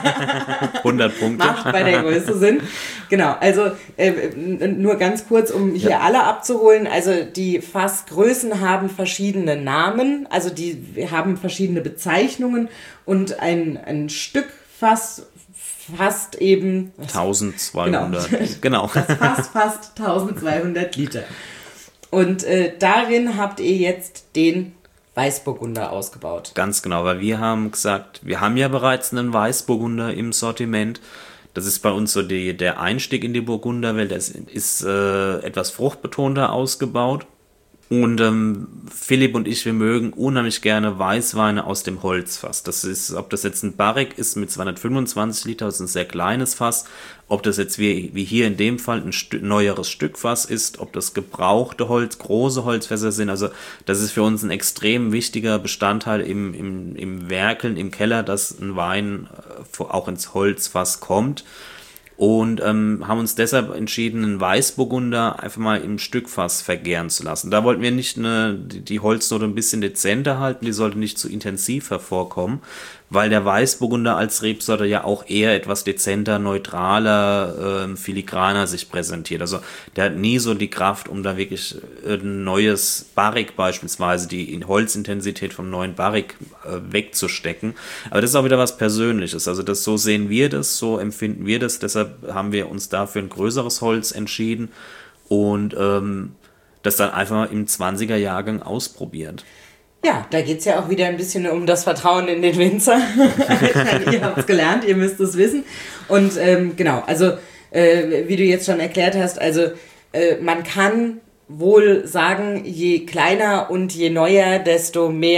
100 Punkte. Macht bei der Größe Sinn. Genau, also nur ganz kurz, um hier alle abzuholen. Also die Fassgrößen haben verschiedene Namen, also die haben verschiedene Bezeichnungen und ein Stück Fass fast eben... 1200. Genau. Das Fass fast 1200 Liter. Und darin habt ihr jetzt den Weißburgunder ausgebaut. Ganz genau, weil wir haben gesagt, wir haben ja bereits einen Weißburgunder im Sortiment. Das ist bei uns so der Einstieg in die Burgunderwelt. Das ist etwas fruchtbetonter ausgebaut. Und Philipp und ich, wir mögen unheimlich gerne Weißweine aus dem Holzfass. Das ist, ob das jetzt ein Barrique ist mit 225 Liter, das ist ein sehr kleines Fass. Ob das jetzt wie hier in dem Fall ein neueres Stückfass ist, ob das gebrauchte große Holzfässer sind. Also das ist für uns ein extrem wichtiger Bestandteil im Werkeln, im Keller, dass ein Wein auch ins Holzfass kommt. Und haben uns deshalb entschieden, einen Weißburgunder einfach mal im Stückfass vergären zu lassen. Da wollten wir nicht die Holznote ein bisschen dezenter halten, die sollte nicht zu intensiv hervorkommen, weil der Weißburgunder als Rebsorte ja auch eher etwas dezenter, neutraler, filigraner sich präsentiert. Also der hat nie so die Kraft, um da wirklich ein neues Barrique beispielsweise, die Holzintensität vom neuen Barrique wegzustecken. Aber das ist auch wieder was Persönliches. Also so sehen wir das, so empfinden wir das. Deshalb haben wir uns dafür ein größeres Holz entschieden und das dann einfach im 20er Jahrgang ausprobiert. Ja, da geht es ja auch wieder ein bisschen um das Vertrauen in den Winzer. Ihr habt es gelernt, ihr müsst es wissen. Und genau, also wie du jetzt schon erklärt hast, also man kann wohl sagen, je kleiner und je neuer, desto mehr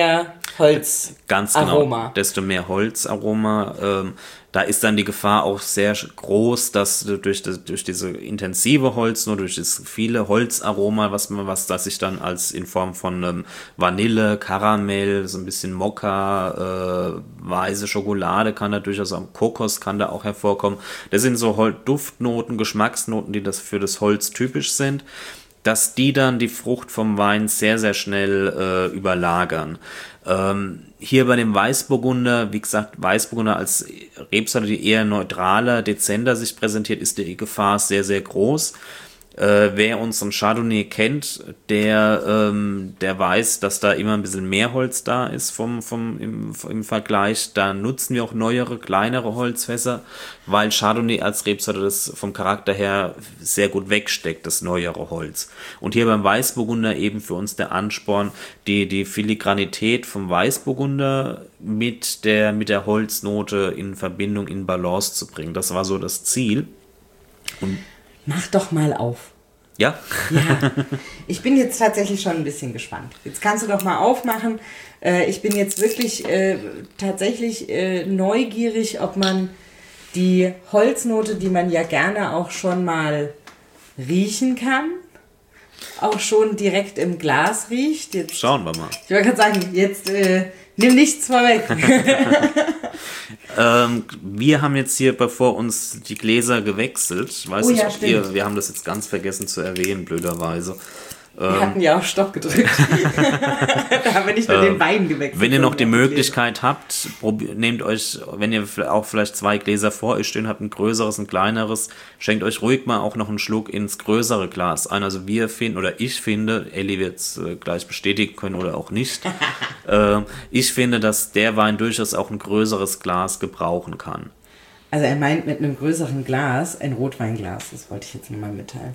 Holz. Ganz Aroma. genau, desto mehr Holzaroma. Da ist dann die Gefahr auch sehr groß, dass durch diese intensive Holz, nur durch das viele Holzaroma, was das sich dann als in Form von Vanille, Karamell, so ein bisschen Mokka, weiße Schokolade kann da durchaus, Kokos kann da auch hervorkommen. Das sind so Duftnoten, Geschmacksnoten, die das für das Holz typisch sind, dass die dann die Frucht vom Wein sehr, sehr schnell überlagern. Hier bei dem Weißburgunder, wie gesagt, Weißburgunder als Rebsorte, die eher neutraler, dezenter sich präsentiert, ist die Gefahr sehr, sehr groß. Wer unseren Chardonnay kennt, der weiß, dass da immer ein bisschen mehr Holz da ist im Vergleich. Da nutzen wir auch neuere, kleinere Holzfässer, weil Chardonnay als Rebsorte das vom Charakter her sehr gut wegsteckt, das neuere Holz. Und hier beim Weißburgunder eben für uns der Ansporn, die Filigranität vom Weißburgunder mit der Holznote in Verbindung, in Balance zu bringen. Das war so das Ziel. Und mach doch mal auf. ja? Ja, ich bin jetzt tatsächlich schon ein bisschen gespannt. Jetzt kannst du doch mal aufmachen. Ich bin jetzt wirklich tatsächlich neugierig, ob man die Holznote, die man ja gerne auch schon mal riechen kann, auch schon direkt im Glas riecht. Jetzt, Schauen wir mal. ich wollte gerade sagen, jetzt nimm nichts vorweg. Wir haben jetzt hier bevor uns die Gläser gewechselt. Ich weiß nicht, ob wir haben das jetzt ganz vergessen zu erwähnen, blöderweise. Wir hatten ja auch Stopp gedrückt. Da haben wir nicht nur den Wein gewechselt. Wenn ihr noch die Möglichkeit habt, nehmt euch, wenn ihr auch vielleicht 2 Gläser vor euch stehen habt, ein größeres, ein kleineres, schenkt euch ruhig mal auch noch einen Schluck ins größere Glas ein. Also wir finden, oder ich finde, Elli wird es gleich bestätigen können oder auch nicht, ich finde, dass der Wein durchaus auch ein größeres Glas gebrauchen kann. Also er meint mit einem größeren Glas, ein Rotweinglas, das wollte ich jetzt nochmal mitteilen.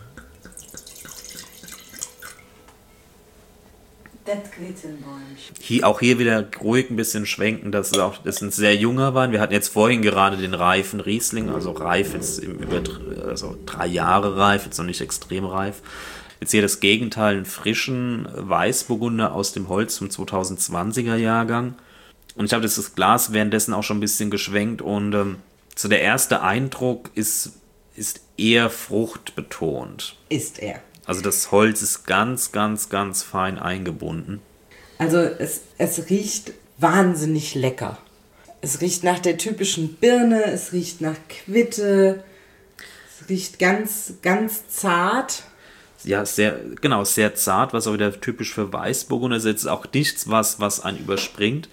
Auch hier wieder ruhig ein bisschen schwenken, das ist ein sehr junger Wein. Wir hatten jetzt vorhin gerade den reifen Riesling, also reif jetzt also 3 Jahre reif, jetzt noch nicht extrem reif. Jetzt hier das Gegenteil, einen frischen Weißburgunder aus dem Holz zum 2020er Jahrgang. Und ich habe das Glas währenddessen auch schon ein bisschen geschwenkt und so der erste Eindruck ist eher fruchtbetont. Ist er. Also das Holz ist ganz, ganz, ganz fein eingebunden. Also es riecht wahnsinnig lecker. Es riecht nach der typischen Birne, es riecht nach Quitte, es riecht ganz, ganz zart. Ja, sehr zart, was auch wieder typisch für Weißburgunder ist. Jetzt auch nichts, was einen überspringt.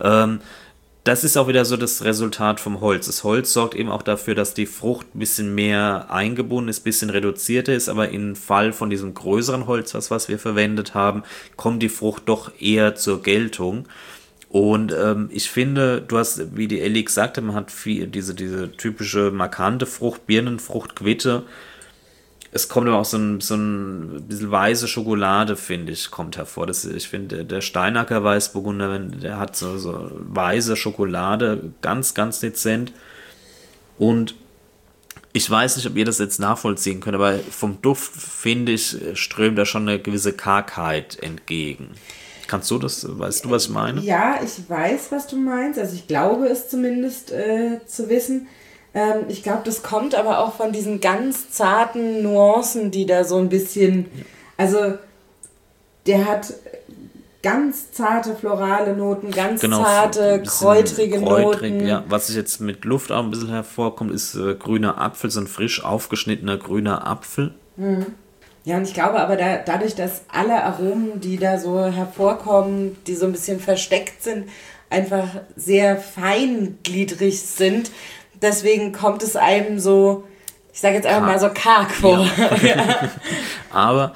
Das ist auch wieder so das Resultat vom Holz. Das Holz sorgt eben auch dafür, dass die Frucht ein bisschen mehr eingebunden ist, ein bisschen reduzierter ist, aber im Fall von diesem größeren Holz, was wir verwendet haben, kommt die Frucht doch eher zur Geltung. Und ich finde, du hast, wie die Elli gesagt hat, man hat diese typische markante Frucht, Birnenfrucht, Quitte. Es kommt aber auch so ein bisschen weiße Schokolade, finde ich, kommt hervor. Ich finde, der Steinacker Weißburgunder, der hat so weiße Schokolade, ganz, ganz dezent. Und ich weiß nicht, ob ihr das jetzt nachvollziehen könnt, aber vom Duft, finde ich, strömt da schon eine gewisse Kargheit entgegen. Weißt du, was ich meine? Ja, ich weiß, was du meinst. Also ich glaube es zumindest zu wissen. Ich glaube, das kommt aber auch von diesen ganz zarten Nuancen, die da so ein bisschen, also der hat ganz zarte florale Noten, ganz zarte, kräutrige Noten. Ja. Was jetzt mit Luft auch ein bisschen hervorkommt, ist grüner Apfel, so ein frisch aufgeschnittener grüner Apfel. Mhm. Ja, und ich glaube aber dadurch, dass alle Aromen, die da so hervorkommen, die so ein bisschen versteckt sind, einfach sehr feingliedrig sind, deswegen kommt es einem so, ich sage jetzt einfach mal so karg vor. Ja. Aber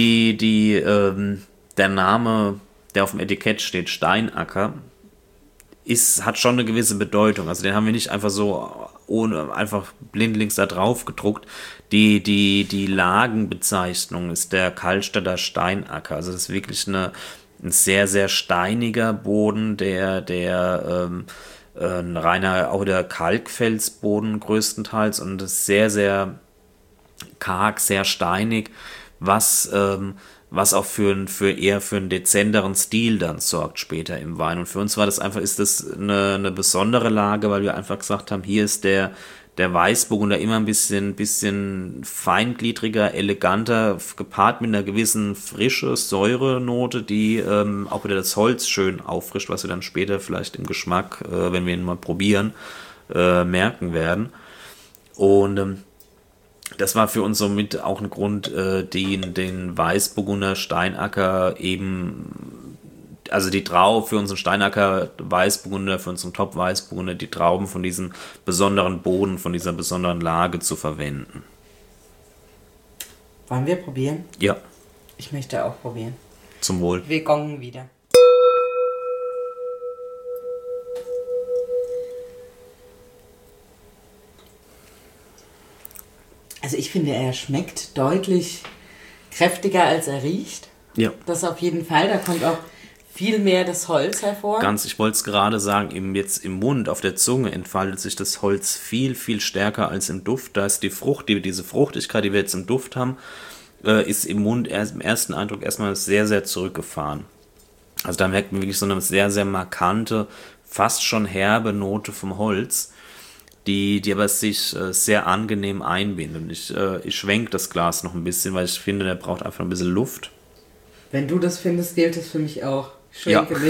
der Name, der auf dem Etikett steht, Steinacker, hat schon eine gewisse Bedeutung. Also den haben wir nicht einfach so einfach blindlings da drauf gedruckt. Die Lagenbezeichnung ist der Kallstatter Steinacker. Also das ist wirklich ein sehr, sehr steiniger Boden, ein reiner oder Kalkfelsboden größtenteils und sehr, sehr karg, sehr steinig, was was auch eher für einen dezenteren Stil dann sorgt später im Wein. Und für uns ist das eine besondere Lage, weil wir einfach gesagt haben, hier ist der Weißburgunder immer ein bisschen feingliedriger, eleganter, gepaart mit einer gewissen frische Säurenote, die auch wieder das Holz schön auffrischt, was wir dann später vielleicht im Geschmack, wenn wir ihn mal probieren, merken werden. Und das war für uns somit auch ein Grund, den Weißburgunder Steinacker eben, also die Trauben für unseren Steinacker Weißburgunder, für unseren Top Weißburgunder, die Trauben von diesem besonderen Boden, von dieser besonderen Lage zu verwenden. Wollen wir probieren? Ja. Ich möchte auch probieren. Zum Wohl. Wir gongen wieder. Also ich finde, er schmeckt deutlich kräftiger, als er riecht. Ja. Das auf jeden Fall. Da kommt auch viel mehr das Holz hervor. Ich wollte es gerade sagen, eben jetzt im Mund, auf der Zunge entfaltet sich das Holz viel, viel stärker als im Duft. Da ist diese Fruchtigkeit, die wir jetzt im Duft haben, ist im Mund im ersten Eindruck erstmal sehr, sehr zurückgefahren. Also da merkt man wirklich so eine sehr, sehr markante, fast schon herbe Note vom Holz, die aber sich sehr angenehm einbindet. Und ich schwenke das Glas noch ein bisschen, weil ich finde, der braucht einfach ein bisschen Luft. Wenn du das findest, gilt das für mich auch. Schwenke ja. mit.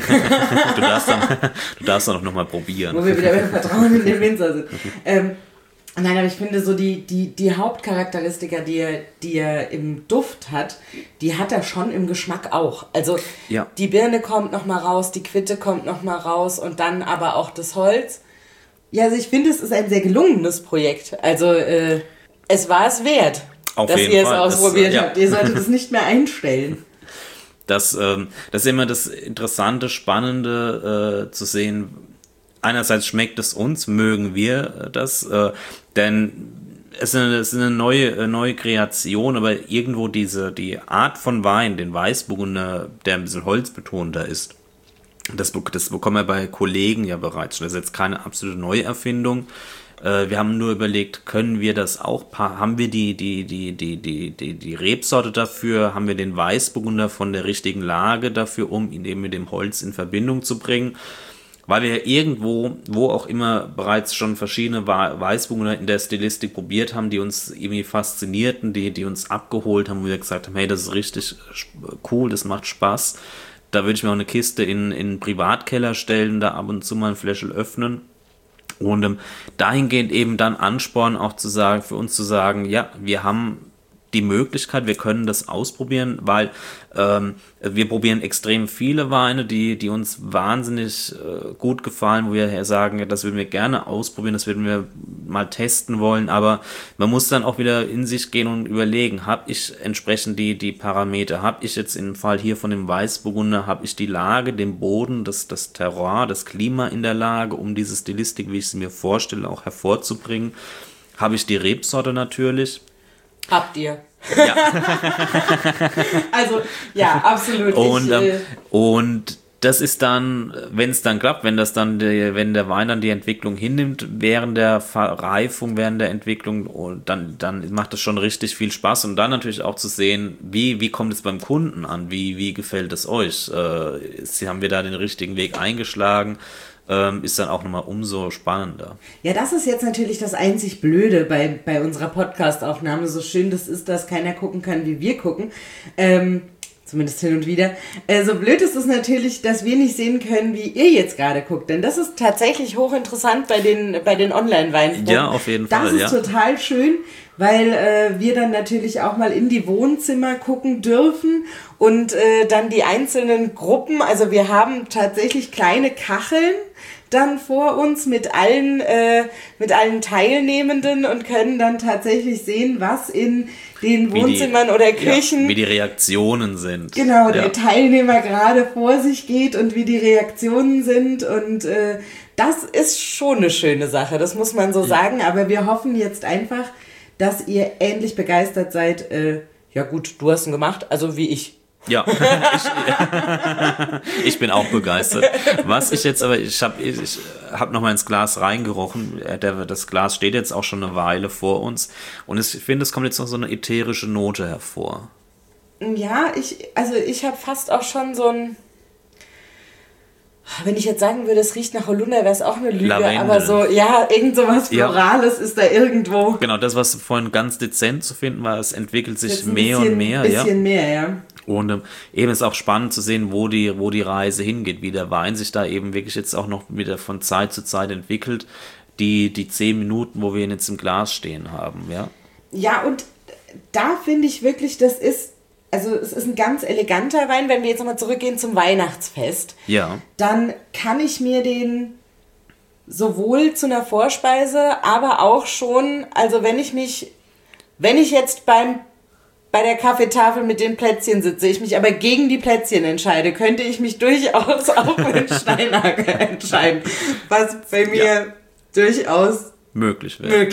Du darfst dann noch mal probieren. Wo wir wieder beim Vertrauen in den Winzer sind. Nein, aber ich finde so die Hauptcharakteristika, die er im Duft hat, die hat er schon im Geschmack auch. Also ja. Die Birne kommt noch mal raus, die Quitte kommt noch mal raus und dann aber auch das Holz. Ja, also ich finde, es ist ein sehr gelungenes Projekt. Also es war es wert, dass ihr es ausprobiert habt. Ihr solltet es nicht mehr einstellen. Das ist immer das Interessante, Spannende zu sehen. Einerseits schmeckt es uns, mögen wir das, denn es ist eine neue Kreation, aber irgendwo die Art von Wein, den Weißburgunder, der ein bisschen holzbetonter ist, das bekommen wir bei Kollegen ja bereits schon. Das ist jetzt keine absolute Neuerfindung. Wir haben nur überlegt, können wir das auch, haben wir die Rebsorte dafür, haben wir den Weißburgunder von der richtigen Lage dafür, um ihn eben mit dem Holz in Verbindung zu bringen, weil wir irgendwo, wo auch immer, bereits schon verschiedene Weißburgunder in der Stilistik probiert haben, die uns irgendwie faszinierten, die uns abgeholt haben, wo wir gesagt haben, hey, das ist richtig cool, das macht Spaß. Da würde ich mir auch eine Kiste in einen Privatkeller stellen, da ab und zu mal ein Fläschchen öffnen. Und dahingehend eben dann Ansporn auch für uns zu sagen, ja, wir haben die Möglichkeit, wir können das ausprobieren, weil wir probieren extrem viele Weine, die uns wahnsinnig gut gefallen, wo wir sagen, das würden wir gerne ausprobieren, das würden wir mal testen wollen, aber man muss dann auch wieder in sich gehen und überlegen, habe ich entsprechend die Parameter, habe ich jetzt im Fall hier von dem Weißburgunder, habe ich die Lage, den Boden, das Terroir, das Klima in der Lage, um diese Stilistik, wie ich sie mir vorstelle, auch hervorzubringen, habe ich die Rebsorte natürlich. Habt ihr. Ja. Also, ja, absolut. Und das ist dann, wenn es dann klappt, wenn der Wein dann die Entwicklung hinnimmt, während der Reifung, während der Entwicklung, dann macht es schon richtig viel Spaß. Und dann natürlich auch zu sehen, wie kommt es beim Kunden an, wie gefällt es euch? Haben wir da den richtigen Weg eingeschlagen? Ist dann auch nochmal umso spannender. Ja, das ist jetzt natürlich das einzig Blöde bei unserer Podcast-Aufnahme. So schön das ist, dass keiner gucken kann, wie wir gucken. Zumindest hin und wieder. So blöd ist es natürlich, dass wir nicht sehen können, wie ihr jetzt gerade guckt. Denn das ist tatsächlich hochinteressant bei den Online-Weinproben. Ja, auf jeden Fall. Das ist total schön, weil wir dann natürlich auch mal in die Wohnzimmer gucken dürfen und dann die einzelnen Gruppen. Also wir haben tatsächlich kleine Kacheln dann vor uns mit allen Teilnehmenden und können dann tatsächlich sehen, was in den Wohnzimmern oder Küchen, ja, wie die Reaktionen sind. Genau, der Teilnehmer gerade vor sich geht und wie die Reaktionen sind und das ist schon eine schöne Sache, das muss man so sagen, aber wir hoffen jetzt einfach, dass ihr ähnlich begeistert seid. Ja gut, du hast ihn gemacht, also wie ich. Ja, ich bin auch begeistert. Was ich jetzt aber, ich hab noch mal ins Glas reingerochen. Das Glas steht jetzt auch schon eine Weile vor uns. Und ich finde, es kommt jetzt noch so eine ätherische Note hervor. Ja, ich habe fast auch schon so ein... Wenn ich jetzt sagen würde, es riecht nach Holunder, wäre es auch eine Lüge. Lavendel. Aber so, ja, irgend so was Florales ist da irgendwo. Genau, das, was vorhin ganz dezent zu finden war, es entwickelt sich Jetzt ein mehr und mehr. Bisschen mehr, ja. Und eben ist auch spannend zu sehen, wo die Reise hingeht, wie der Wein sich da eben wirklich jetzt auch noch wieder von Zeit zu Zeit entwickelt. Die 10 Minuten, wo wir ihn jetzt im Glas stehen haben, ja. Ja, und da finde ich wirklich, es ist ein ganz eleganter Wein. Wenn wir jetzt nochmal zurückgehen zum Weihnachtsfest, Ja. dann kann ich mir den sowohl zu einer Vorspeise, aber auch schon, also wenn ich jetzt bei der Kaffeetafel mit den Plätzchen sitze, ich mich aber gegen die Plätzchen entscheide, könnte ich mich durchaus auch für den Steinacker entscheiden, was bei mir durchaus Möglich wäre.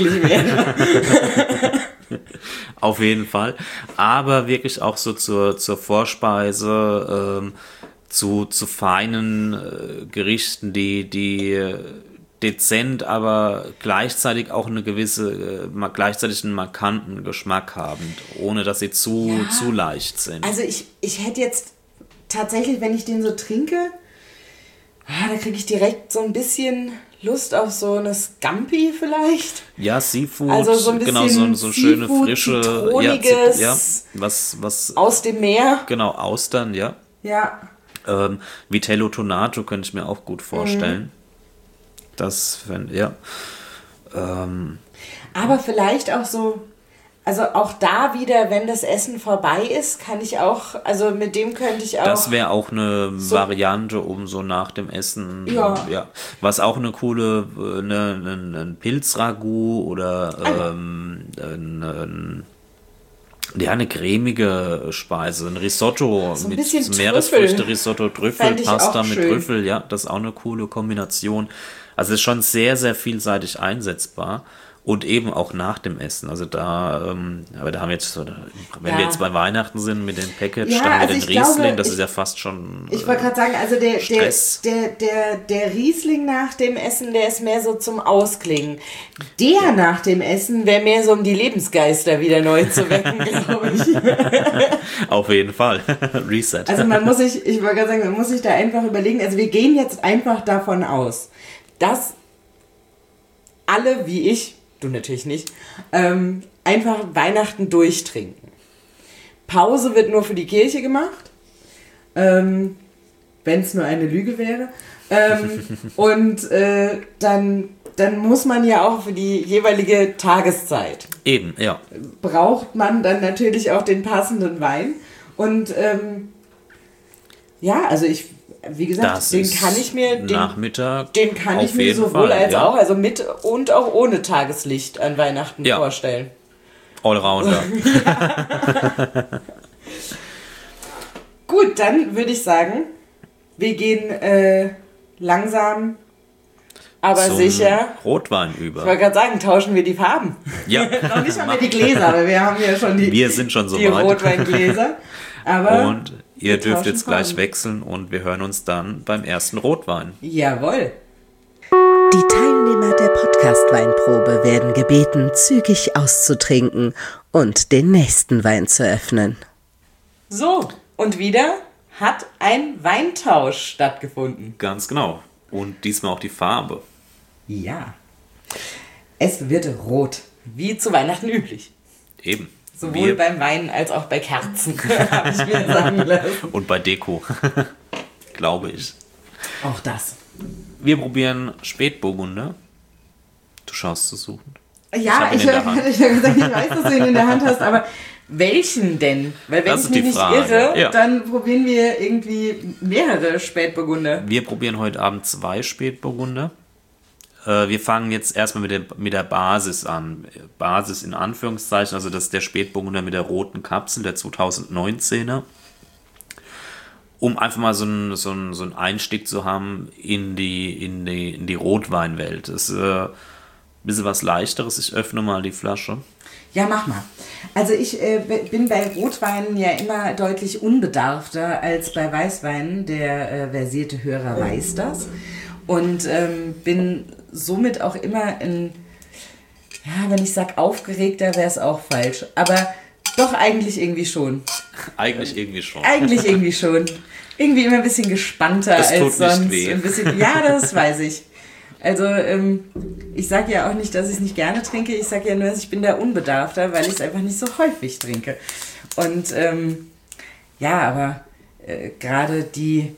Auf jeden Fall. Aber wirklich auch so zur Vorspeise, zu feinen Gerichten, die dezent, aber gleichzeitig auch gleichzeitig einen markanten Geschmack haben, ohne dass sie zu leicht sind. Also ich hätte jetzt tatsächlich, wenn ich den so trinke, da kriege ich direkt so ein bisschen Lust auf so eine Scampi vielleicht. Ja, Seafood, also so ein bisschen genau, so schöne, frische, Zitroniges, was aus dem Meer. Genau, Austern, ja. Ja. Vitello Tonato könnte ich mir auch gut vorstellen. Aber vielleicht auch so, also auch da wieder, wenn das Essen vorbei ist, kann ich auch, also mit dem könnte ich auch... Das wäre auch eine Variante, um so nach dem Essen, was auch eine coole, ein Pilzragout oder eine cremige Speise, ein Risotto so ein mit bisschen Meeresfrüchte-Risotto, Trüffelpasta mit schön. Trüffel, ja, das ist auch eine coole Kombination. Also ist schon sehr, sehr vielseitig einsetzbar. Und eben auch nach dem Essen. Also da, aber da haben wir jetzt, wenn wir jetzt bei Weihnachten sind mit dem Package, dann mit dem Riesling, das ist ja fast schon Ich wollte gerade sagen, also Stress. der Riesling nach dem Essen, der ist mehr so zum Ausklingen. Der nach dem Essen wäre mehr so, um die Lebensgeister wieder neu zu wecken, glaube ich. Auf jeden Fall. Reset. Also man muss sich da einfach überlegen, also wir gehen jetzt einfach davon aus, dass alle, wie ich, du natürlich nicht, einfach Weihnachten durchtrinken. Pause wird nur für die Kirche gemacht, wenn es nur eine Lüge wäre. Und dann muss man ja auch für die jeweilige Tageszeit. Eben, ja. Braucht man dann natürlich auch den passenden Wein. Und also wie gesagt, Das den ist kann ich mir Nachmittag den kann ich auf mir jeden sowohl Fall, als ja. auch, also mit und auch ohne Tageslicht an Weihnachten Ja. vorstellen. Allrounder. Gut, dann würde ich sagen, wir gehen langsam, aber Zum sicher. Rotwein Ich über. wollte gerade sagen, tauschen wir die Farben. Ja. Noch nicht mal die Gläser, aber wir haben ja schon Wir sind schon so die weit. Rotweingläser. Aber Und ihr dürft tauschen jetzt gleich Farben. wechseln und wir hören uns dann beim ersten Rotwein. Jawohl. Die Teilnehmer der Podcast-Weinprobe werden gebeten, zügig auszutrinken und den nächsten Wein zu öffnen. So, und wieder hat ein Weintausch stattgefunden. Ganz genau. Und diesmal auch die Farbe. Ja. Es wird rot, wie zu Weihnachten üblich. Eben. Sowohl beim Wein als auch bei Kerzen, habe ich mir sagen lassen. Und bei Deko. Glaube ich. Auch das. Wir probieren Spätburgunder. Du schaust zu suchen. Ja, hab ihn ich in der habe Hand. gesagt, ich weiß, dass du ihn in der Hand hast, aber welchen denn? Weil wenn Das ich ist mich die nicht Frage, irre, ja. dann probieren wir irgendwie mehrere Spätburgunder. Wir probieren heute Abend 2 Spätburgunder. Wir fangen jetzt erstmal mit der Basis an. Basis in Anführungszeichen, also das ist der Spätburgunder mit der roten Kapsel, der 2019er. Um einfach mal so einen Einstieg zu haben in die Rotweinwelt. Das ist ein bisschen was Leichteres. Ich öffne mal die Flasche. Ja, mach mal. Also ich bin bei Rotweinen ja immer deutlich unbedarfter als bei Weißweinen. Der versierte Hörer weiß das. Und bin somit auch immer wenn ich sage aufgeregter, wäre es auch falsch. Aber doch eigentlich irgendwie schon. Eigentlich irgendwie schon. Eigentlich irgendwie schon. Irgendwie immer ein bisschen gespannter das als tut sonst. Nicht weh. Ein bisschen, ja, das weiß ich. Also ich sage ja auch nicht, dass ich es nicht gerne trinke. Ich sage ja nur, ich bin da unbedarfter, weil ich es einfach nicht so häufig trinke. Und ja, aber gerade die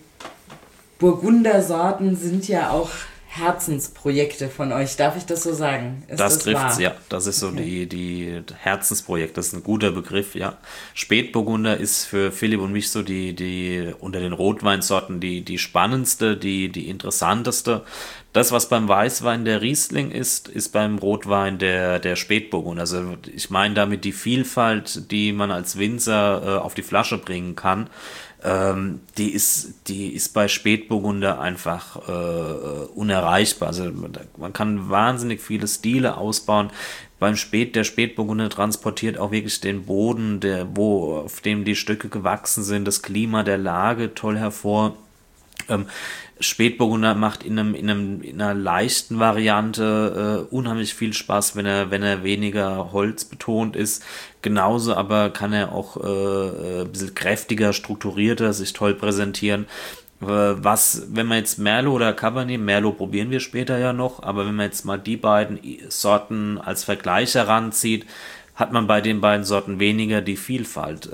Burgundersorten sind ja auch Herzensprojekte von euch. Darf ich das so sagen? Das trifft's, ja. Das ist so die Herzensprojekt. Das ist ein guter Begriff, ja. Spätburgunder ist für Philipp und mich so die unter den Rotweinsorten die spannendste, die interessanteste. Das, was beim Weißwein der Riesling ist beim Rotwein der Spätburgunder. Also ich meine damit die Vielfalt, die man als Winzer auf die Flasche bringen kann. Die ist bei Spätburgunder einfach unerreichbar. Also man kann wahnsinnig viele Stile ausbauen. Der Spätburgunder transportiert auch wirklich den Boden, auf dem die Stücke gewachsen sind, das Klima der Lage toll hervor. Spätburgunder macht in einer leichten Variante unheimlich viel Spaß, wenn er weniger holzbetont ist. Genauso aber kann er auch ein bisschen kräftiger, strukturierter sich toll präsentieren. Wenn man jetzt Merlot oder Cabernet, Merlot probieren wir später ja noch, aber wenn man jetzt mal die beiden Sorten als Vergleich heranzieht, hat man bei den beiden Sorten weniger die Vielfalt.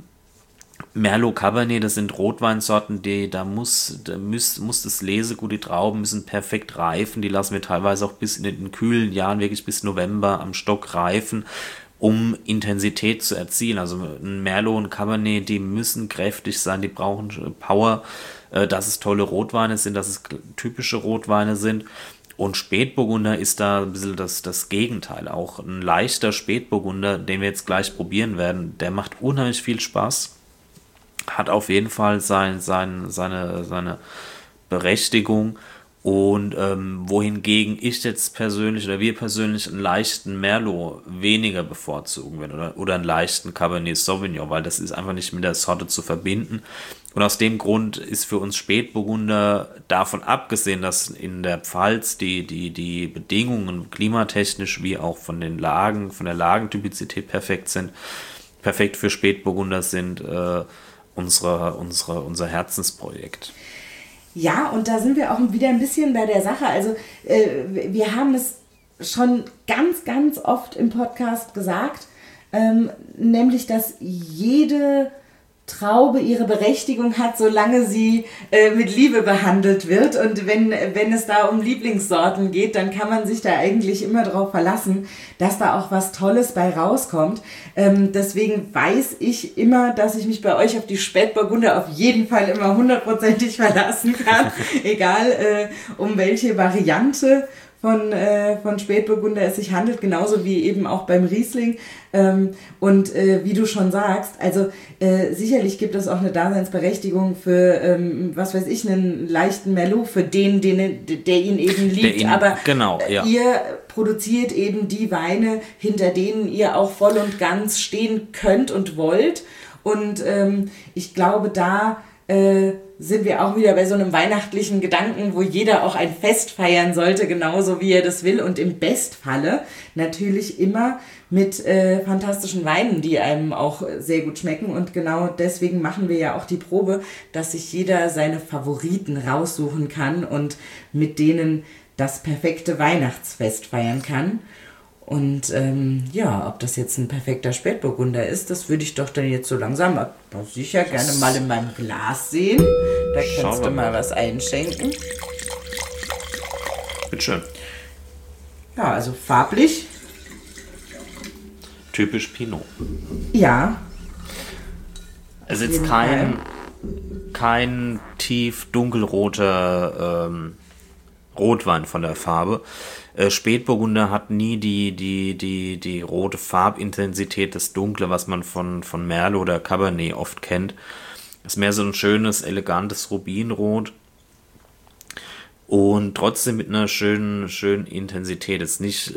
Merlot, Cabernet, das sind Rotweinsorten, da muss das Lesegut, die Trauben müssen perfekt reifen, die lassen wir teilweise auch bis in den kühlen Jahren, wirklich bis November am Stock reifen, um Intensität zu erzielen. Also ein Merlot und Cabernet, die müssen kräftig sein, die brauchen Power, dass es tolle Rotweine sind, dass es typische Rotweine sind. Und Spätburgunder ist da ein bisschen das Gegenteil. Auch ein leichter Spätburgunder, den wir jetzt gleich probieren werden, der macht unheimlich viel Spaß. Hat auf jeden Fall seine Berechtigung und wohingegen ich jetzt persönlich oder wir persönlich einen leichten Merlot weniger bevorzugen würden oder einen leichten Cabernet Sauvignon, weil das ist einfach nicht mit der Sorte zu verbinden. Und aus dem Grund ist für uns Spätburgunder, davon abgesehen, dass in der Pfalz die Bedingungen klimatechnisch wie auch von der Lagentypizität perfekt für Spätburgunder sind, unser Herzensprojekt. Ja, und da sind wir auch wieder ein bisschen bei der Sache. Also wir haben es schon ganz, ganz oft im Podcast gesagt, nämlich, dass jede Traube ihre Berechtigung hat, solange sie mit Liebe behandelt wird. Und wenn es da um Lieblingssorten geht, dann kann man sich da eigentlich immer drauf verlassen, dass da auch was Tolles bei rauskommt. Deswegen weiß ich immer, dass ich mich bei euch auf die Spätburgunder auf jeden Fall immer 100%ig verlassen kann. Egal um welche Variante von Spätburgunder es sich handelt, genauso wie eben auch beim Riesling. Und wie du schon sagst, also sicherlich gibt es auch eine Daseinsberechtigung für, was weiß ich, einen leichten Merlot, für der ihn eben liebt. Aber genau, ja. Ihr produziert eben die Weine, hinter denen ihr auch voll und ganz stehen könnt und wollt. Und ich glaube, da sind wir auch wieder bei so einem weihnachtlichen Gedanken, wo jeder auch ein Fest feiern sollte, genauso wie er das will. Und im Bestfalle natürlich immer mit fantastischen Weinen, die einem auch sehr gut schmecken. Und genau deswegen machen wir ja auch die Probe, dass sich jeder seine Favoriten raussuchen kann und mit denen das perfekte Weihnachtsfest feiern kann. Und ja, ob das jetzt ein perfekter Spätburgunder ist, das würde ich doch dann jetzt so langsam sicher gerne mal in meinem Glas sehen. Da kannst du mal was einschenken. Bitteschön. Ja, also farblich. Typisch Pinot. Ja. Also jetzt kein tief dunkelroter Rotwein von der Farbe. Spätburgunder hat nie die rote Farbintensität, das Dunkle, was man von Merlot oder Cabernet oft kennt. Ist mehr so ein schönes, elegantes Rubinrot und trotzdem mit einer schönen Intensität. Ist nicht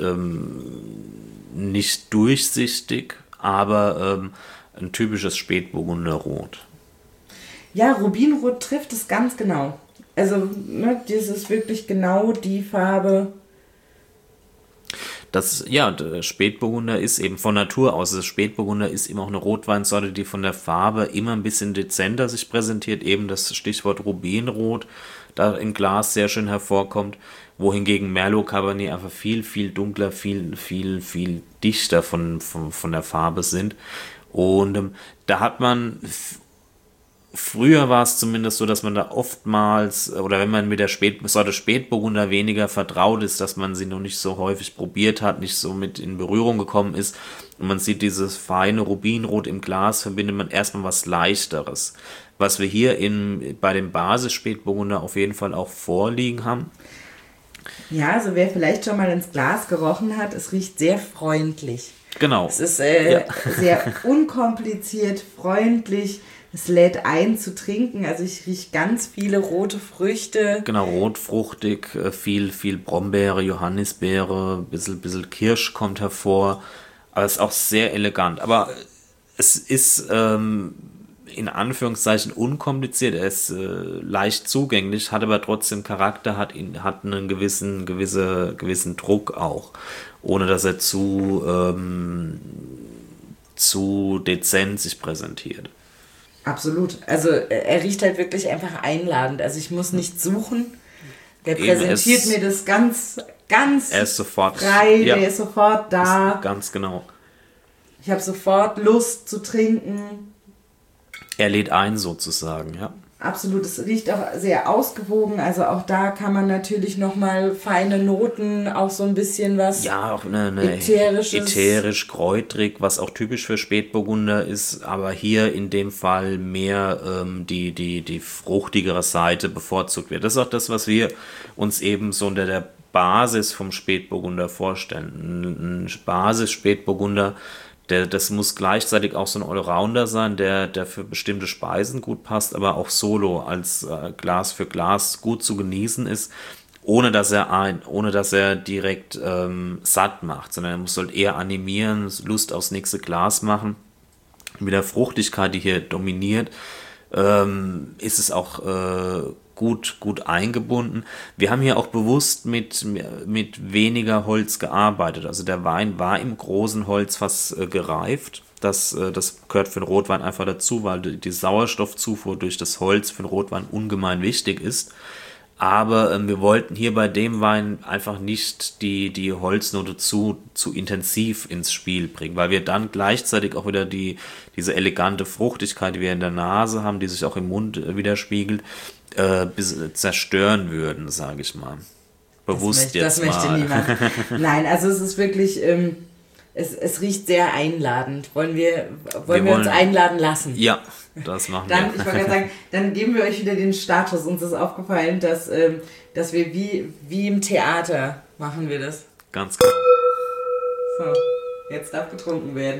durchsichtig, aber ein typisches Spätburgunderrot. Ja, Rubinrot trifft es ganz genau. Also, das ist wirklich genau die Farbe. Der Spätburgunder ist eben von Natur aus, das Spätburgunder ist eben auch eine Rotweinsorte, die von der Farbe immer ein bisschen dezenter sich präsentiert, eben das Stichwort Rubinrot da im Glas sehr schön hervorkommt, wohingegen Merlot Cabernet einfach viel, viel dunkler, viel, viel, viel dichter von der Farbe sind. Und da hat man... Früher war es zumindest so, dass man da oftmals, oder wenn man mit der Sorte Spätburgunder weniger vertraut ist, dass man sie noch nicht so häufig probiert hat, nicht so mit in Berührung gekommen ist und man sieht dieses feine Rubinrot im Glas, verbindet man erstmal was Leichteres. Was wir hier bei dem Basis-Spätburgunder auf jeden Fall auch vorliegen haben. Ja, also wer vielleicht schon mal ins Glas gerochen hat, es riecht sehr freundlich. Genau. Es ist sehr unkompliziert, freundlich. Es lädt ein zu trinken, also ich rieche ganz viele rote Früchte. Genau, rotfruchtig, viel Brombeere, Johannisbeere, bisschen Kirsch kommt hervor, aber es ist auch sehr elegant. Aber es ist in Anführungszeichen unkompliziert, er ist leicht zugänglich, hat aber trotzdem Charakter, hat einen gewissen Druck auch, ohne dass er zu dezent sich präsentiert. Absolut. Also er riecht halt wirklich einfach einladend. Also ich muss nicht suchen. Der präsentiert mir das ganz er ist sofort frei. Ja, der ist sofort da. Ganz genau. Ich habe sofort Lust zu trinken. Er lädt ein sozusagen, ja. Absolut. Es riecht auch sehr ausgewogen. Also auch da kann man natürlich nochmal feine Noten, auch so ein bisschen was. Ja, auch eine ätherisch, kräutrig, was auch typisch für Spätburgunder ist. Aber hier in dem Fall mehr die fruchtigere Seite bevorzugt wird. Das ist auch das, was wir uns eben so unter der Basis vom Spätburgunder vorstellen. Ein Basis-Spätburgunder, das muss gleichzeitig auch so ein Allrounder sein, der für bestimmte Speisen gut passt, aber auch solo als Glas für Glas gut zu genießen ist, ohne dass er direkt satt macht, sondern er muss halt eher animieren, Lust aufs nächste Glas machen. Mit der Fruchtigkeit, die hier dominiert, ist es auch gut eingebunden. Wir haben hier auch bewusst mit weniger Holz gearbeitet. Also der Wein war im großen Holzfass gereift. Das gehört für den Rotwein einfach dazu, weil die Sauerstoffzufuhr durch das Holz für den Rotwein ungemein wichtig ist. Aber wir wollten hier bei dem Wein einfach nicht die Holznote zu intensiv ins Spiel bringen, weil wir dann gleichzeitig auch wieder diese elegante Fruchtigkeit, die wir in der Nase haben, die sich auch im Mund widerspiegelt, zerstören würden, sage ich mal. Bewusst das möchte niemand. Nein, also es ist wirklich, es riecht sehr einladend. Wollen wir uns einladen lassen? Ja, das machen wir. Ich wollte gerade sagen, dann geben wir euch wieder den Status. Uns ist aufgefallen, dass wir wie im Theater machen wir das. Ganz genau. So, jetzt darf getrunken werden.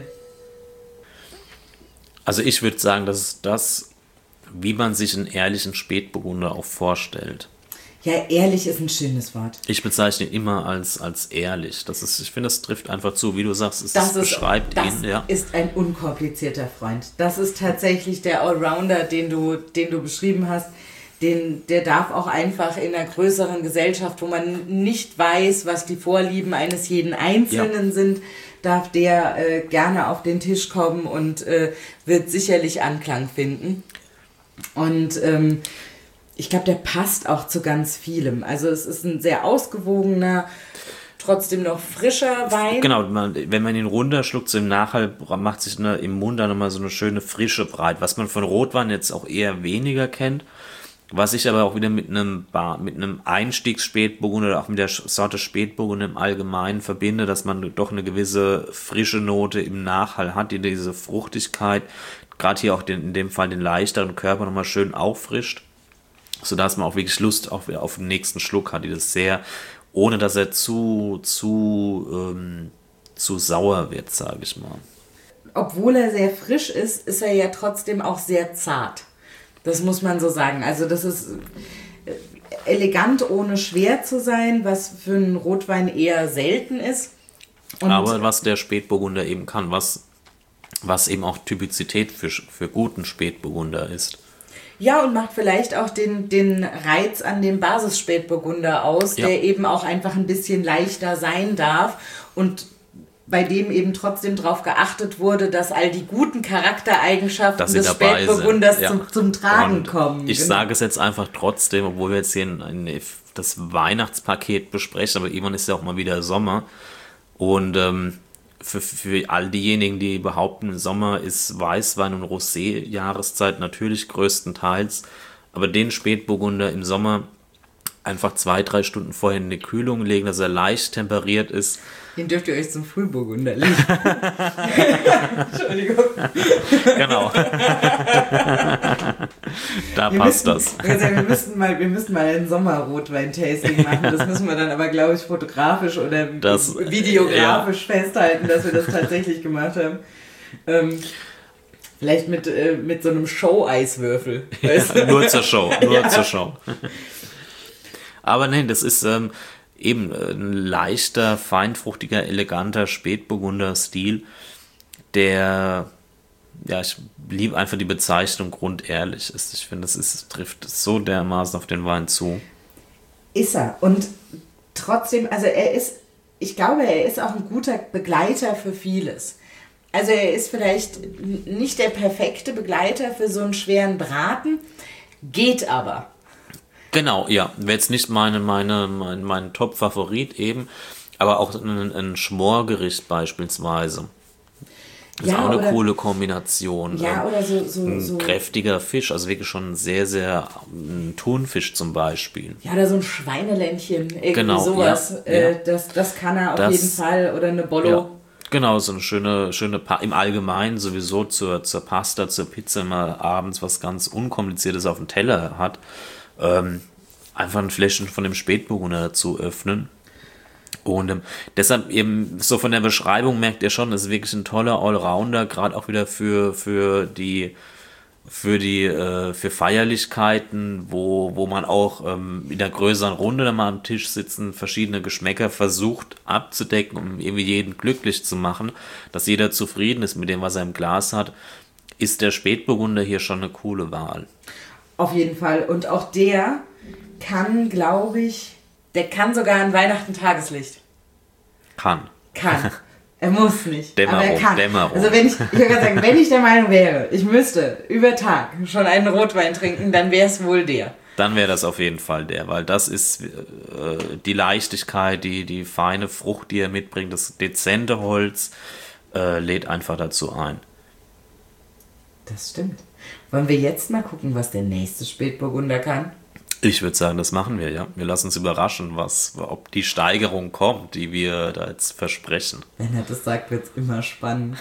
Also ich würde sagen, das ist das, wie man sich einen ehrlichen Spätburgunder auch vorstellt. Ja, ehrlich ist ein schönes Wort. Ich bezeichne ihn immer als ehrlich. Ich finde, das trifft einfach zu, wie du sagst, beschreibt ihn. Das ist ein unkomplizierter Freund. Das ist tatsächlich der Allrounder, den du beschrieben hast. Der darf auch einfach in einer größeren Gesellschaft, wo man nicht weiß, was die Vorlieben eines jeden Einzelnen sind, darf der gerne auf den Tisch kommen und wird sicherlich Anklang finden. Und ich glaube, der passt auch zu ganz vielem. Also es ist ein sehr ausgewogener, trotzdem noch frischer Wein. Genau, wenn man ihn runterschluckt, so im Nachhall macht sich im Mund dann nochmal so eine schöne Frische breit, was man von Rotwein jetzt auch eher weniger kennt. Was ich aber auch wieder mit einem Einstiegsspätburgunder oder auch mit der Sorte Spätburgunder im Allgemeinen verbinde, dass man doch eine gewisse frische Note im Nachhall hat, die diese Fruchtigkeit, gerade hier auch in dem Fall den leichteren Körper nochmal schön auffrischt, sodass man auch wirklich Lust auf den nächsten Schluck hat, die das sehr, ohne dass er zu sauer wird, sage ich mal. Obwohl er sehr frisch ist, ist er ja trotzdem auch sehr zart. Das muss man so sagen. Also das ist elegant, ohne schwer zu sein, was für einen Rotwein eher selten ist. Und aber was der Spätburgunder eben kann, was eben auch Typizität für guten Spätburgunder ist. Ja, und macht vielleicht auch den Reiz an dem Basisspätburgunder aus, der eben auch einfach ein bisschen leichter sein darf und bei dem eben trotzdem darauf geachtet wurde, dass all die guten Charaktereigenschaften des Spätburgunders zum Tragen kommen. Ich sage es jetzt einfach trotzdem, obwohl wir jetzt hier das Weihnachtspaket besprechen, aber irgendwann ist ja auch mal wieder Sommer. Und für all diejenigen, die behaupten, im Sommer ist Weißwein und Rosé Jahreszeit, natürlich größtenteils, aber den Spätburgunder im Sommer einfach 2-3 Stunden vorher in die Kühlung legen, dass er leicht temperiert ist. Den dürft ihr euch zum Frühburgunder legen. Entschuldigung. Genau. Passt das. Wir müssten mal ein Sommerrotwein-Tasting machen. Das müssen wir dann aber, glaube ich, fotografisch oder videografisch festhalten, dass wir das tatsächlich gemacht haben. Vielleicht mit so einem Show-Eiswürfel. Nur zur Show. Zur Show. Aber nein, das ist eben ein leichter, feinfruchtiger, eleganter Spätburgunder-Stil, der, ich liebe einfach die Bezeichnung grundehrlich ist. Ich finde, trifft so dermaßen auf den Wein zu. Ist er. Und trotzdem, also ich glaube, er ist auch ein guter Begleiter für vieles. Also er ist vielleicht nicht der perfekte Begleiter für so einen schweren Braten, geht aber. Genau, ja. Wäre jetzt nicht mein Top-Favorit eben, aber auch ein Schmorgericht beispielsweise. Das ist auch eine coole Kombination. Ja, oder so ein kräftiger Fisch, also wirklich schon sehr, sehr ein Thunfisch zum Beispiel. Ja, oder so ein Schweineländchen, irgendwie sowas. Ja. Das kann er auf jeden Fall. Oder eine Bollo. Ja. Genau, so eine schöne im Allgemeinen sowieso zur Pasta, zur Pizza immer abends was ganz Unkompliziertes auf dem Teller hat. Einfach ein Fläschchen von dem Spätburgunder dazu öffnen. Und deshalb eben, so von der Beschreibung merkt ihr schon, das ist wirklich ein toller Allrounder, gerade auch wieder für Feierlichkeiten, wo man auch in der größeren Runde dann mal am Tisch sitzen, verschiedene Geschmäcker versucht abzudecken, um irgendwie jeden glücklich zu machen, dass jeder zufrieden ist mit dem, was er im Glas hat, ist der Spätburgunder hier schon eine coole Wahl. Auf jeden Fall. Und auch der kann, glaube ich, sogar an Weihnachten Tageslicht. Kann. Er muss nicht. Dämmerung, aber er kann. Dämmerung. Also ich würde gerade sagen, wenn ich der Meinung wäre, ich müsste über Tag schon einen Rotwein trinken, dann wäre es wohl der. Dann wäre das auf jeden Fall der, weil das ist die Leichtigkeit, die feine Frucht, die er mitbringt, das dezente Holz, lädt einfach dazu ein. Das stimmt. Wollen wir jetzt mal gucken, was der nächste Spätburgunder kann? Ich würde sagen, das machen wir, ja. Wir lassen uns überraschen, ob die Steigerung kommt, die wir da jetzt versprechen. Wenn er das sagt, wird es immer spannend.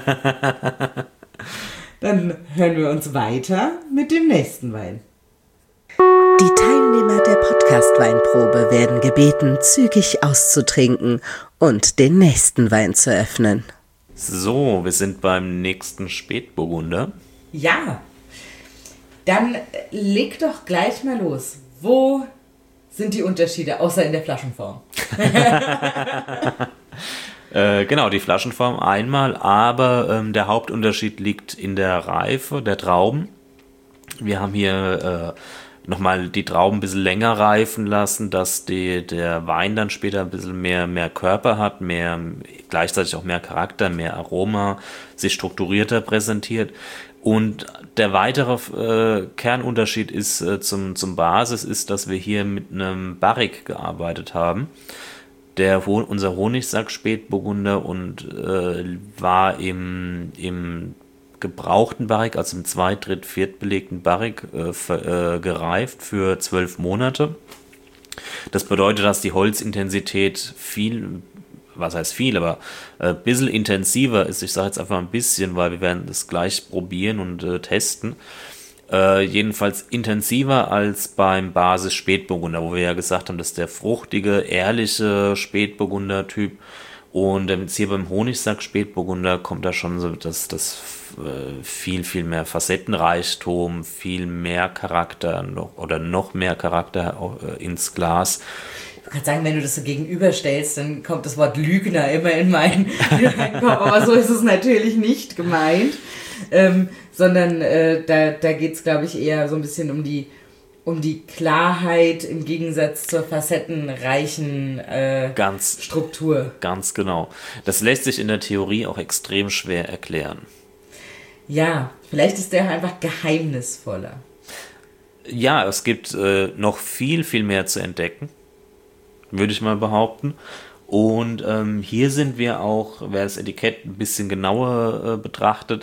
Dann hören wir uns weiter mit dem nächsten Wein. Die Teilnehmer der Podcast-Weinprobe werden gebeten, zügig auszutrinken und den nächsten Wein zu öffnen. So, wir sind beim nächsten Spätburgunder. Ja, dann leg doch gleich mal los. Wo sind die Unterschiede, außer in der Flaschenform? Genau, die Flaschenform einmal, aber der Hauptunterschied liegt in der Reife der Trauben. Wir haben hier nochmal die Trauben ein bisschen länger reifen lassen, dass der Wein dann später ein bisschen mehr Körper hat, gleichzeitig auch mehr Charakter, mehr Aroma, sich strukturierter präsentiert. Und der weitere Kernunterschied ist zum Basis ist, dass wir hier mit einem Barrique gearbeitet haben. Unser Honigsack-Spätburgunder und war im gebrauchten Barrique, also im 2-, 3-, 4. belegten Barrique gereift für 12 Monate. Das bedeutet, dass die Holzintensität aber ein bisschen intensiver ist. Ich sage jetzt einfach ein bisschen, weil wir werden das gleich probieren und testen. Jedenfalls intensiver als beim Basis Spätburgunder, wo wir ja gesagt haben, das ist der fruchtige, ehrliche Spätburgunder-Typ. Und jetzt hier beim Honigsack Spätburgunder kommt da schon so das viel, viel mehr Facettenreichtum, viel mehr Charakter noch mehr Charakter ins Glas. kann sagen, wenn du das so gegenüberstellst, dann kommt das Wort Lügner immer in meinen Kopf, aber so ist es natürlich nicht gemeint, sondern da geht es, glaube ich, eher so ein bisschen um die Klarheit im Gegensatz zur facettenreichen Struktur. Ganz genau. Das lässt sich in der Theorie auch extrem schwer erklären. Ja, vielleicht ist der einfach geheimnisvoller. Ja, es gibt noch viel, viel mehr zu entdecken, würde ich mal behaupten. Und hier sind wir auch, wer das Etikett ein bisschen genauer betrachtet,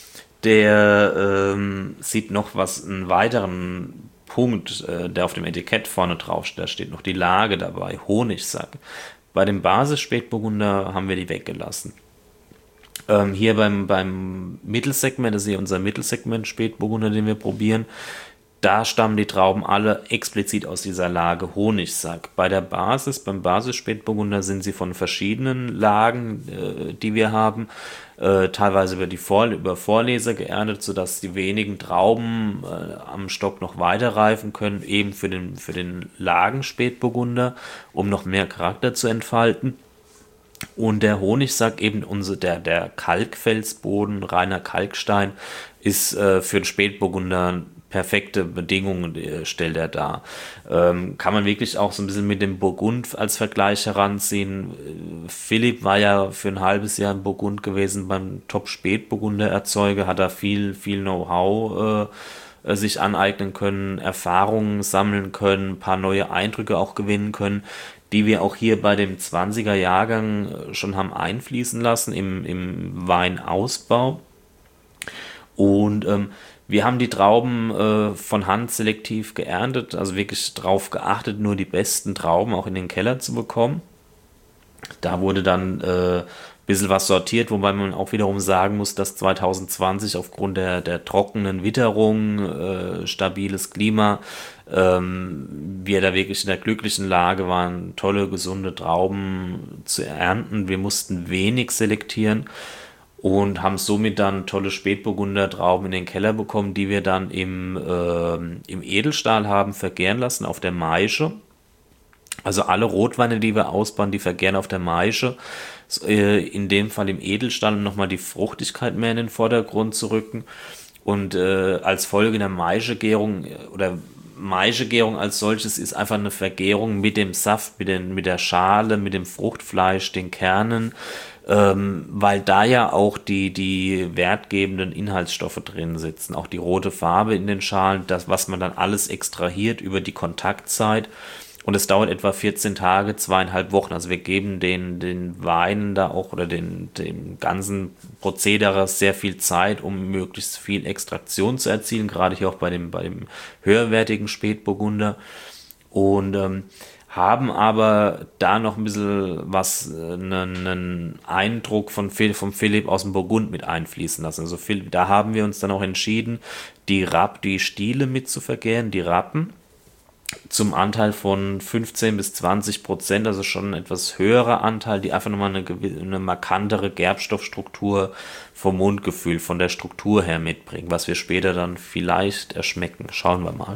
der sieht noch einen weiteren Punkt, der auf dem Etikett vorne drauf steht. Da steht noch die Lage dabei, Honigsack. Bei dem Basis-Spätburgunder haben wir die weggelassen. Hier beim Mittelsegment, das ist hier unser Mittelsegment Spätburgunder, den wir probieren, da stammen die Trauben alle explizit aus dieser Lage Honigsack. Beim Basis-Spätburgunder sind sie von verschiedenen Lagen, die wir haben, teilweise über Vorleser geerntet, sodass die wenigen Trauben am Stock noch weiter reifen können, eben für den Lagenspätburgunder, um noch mehr Charakter zu entfalten. Und der Honigsack, eben der Kalkfelsboden, reiner Kalkstein, ist für den Spätburgunder perfekte Bedingungen stellt er dar. Kann man wirklich auch so ein bisschen mit dem Burgund als Vergleich heranziehen. Philipp war ja für ein halbes Jahr in Burgund gewesen beim Top-Spätburgunder-Erzeuger, hat da viel Know-how sich aneignen können, Erfahrungen sammeln können, ein paar neue Eindrücke auch gewinnen können, die wir auch hier bei dem 20er Jahrgang schon haben einfließen lassen im Weinausbau. Und wir haben die Trauben von Hand selektiv geerntet, also wirklich darauf geachtet, nur die besten Trauben auch in den Keller zu bekommen. Da wurde dann ein bisschen was sortiert, wobei man auch wiederum sagen muss, dass 2020 aufgrund der trockenen Witterung, stabiles Klima, wir da wirklich in der glücklichen Lage waren, tolle, gesunde Trauben zu ernten. Wir mussten wenig selektieren und haben somit dann tolle Spätburgunder-Trauben in den Keller bekommen, die wir dann im Edelstahl haben vergären lassen auf der Maische. Also alle Rotweine, die wir ausbauen, die vergären auf der Maische. In dem Fall im Edelstahl, um nochmal die Fruchtigkeit mehr in den Vordergrund zu rücken. Und als Folge der Maischegärung oder Maischegärung als solches ist einfach eine Vergärung mit dem Saft, mit der Schale, mit dem Fruchtfleisch, den Kernen, weil da ja auch die wertgebenden Inhaltsstoffe drin sitzen, auch die rote Farbe in den Schalen, das, was man dann alles extrahiert über die Kontaktzeit. Und es dauert etwa 14 Tage, 2,5 Wochen. Also wir geben den Weinen da auch oder dem ganzen Prozedere sehr viel Zeit, um möglichst viel Extraktion zu erzielen, gerade hier auch bei dem höherwertigen Spätburgunder. Und haben aber da noch ein bisschen einen Eindruck vom Philipp aus dem Burgund mit einfließen lassen. Also da haben wir uns dann auch entschieden, die Stiele mit zu vergären, die Rappen, zum Anteil von 15-20%, also schon ein etwas höherer Anteil, die einfach nochmal eine markantere Gerbstoffstruktur vom Mundgefühl, von der Struktur her mitbringen, was wir später dann vielleicht erschmecken. Schauen wir mal.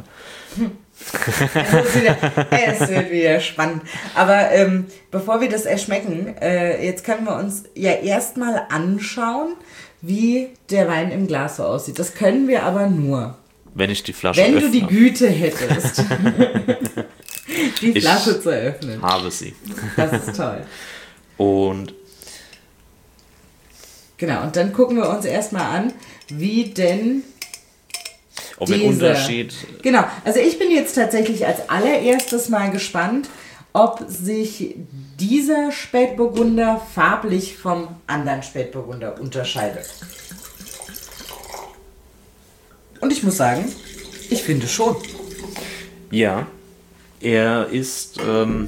Es wird wieder spannend. Aber bevor wir das erschmecken, jetzt können wir uns ja erstmal anschauen, wie der Wein im Glas so aussieht. Das können wir aber nur, wenn ich die Flasche öffne. Wenn du die Güte hättest, die Flasche zu öffnen. Habe sie. Das ist toll. Und genau, und dann gucken wir uns erstmal an, wie denn ob ein Unterschied. Genau, also ich bin jetzt tatsächlich als allererstes mal gespannt, ob sich dieser Spätburgunder farblich vom anderen Spätburgunder unterscheidet. Und ich muss sagen, ich finde schon. Ja, er ist,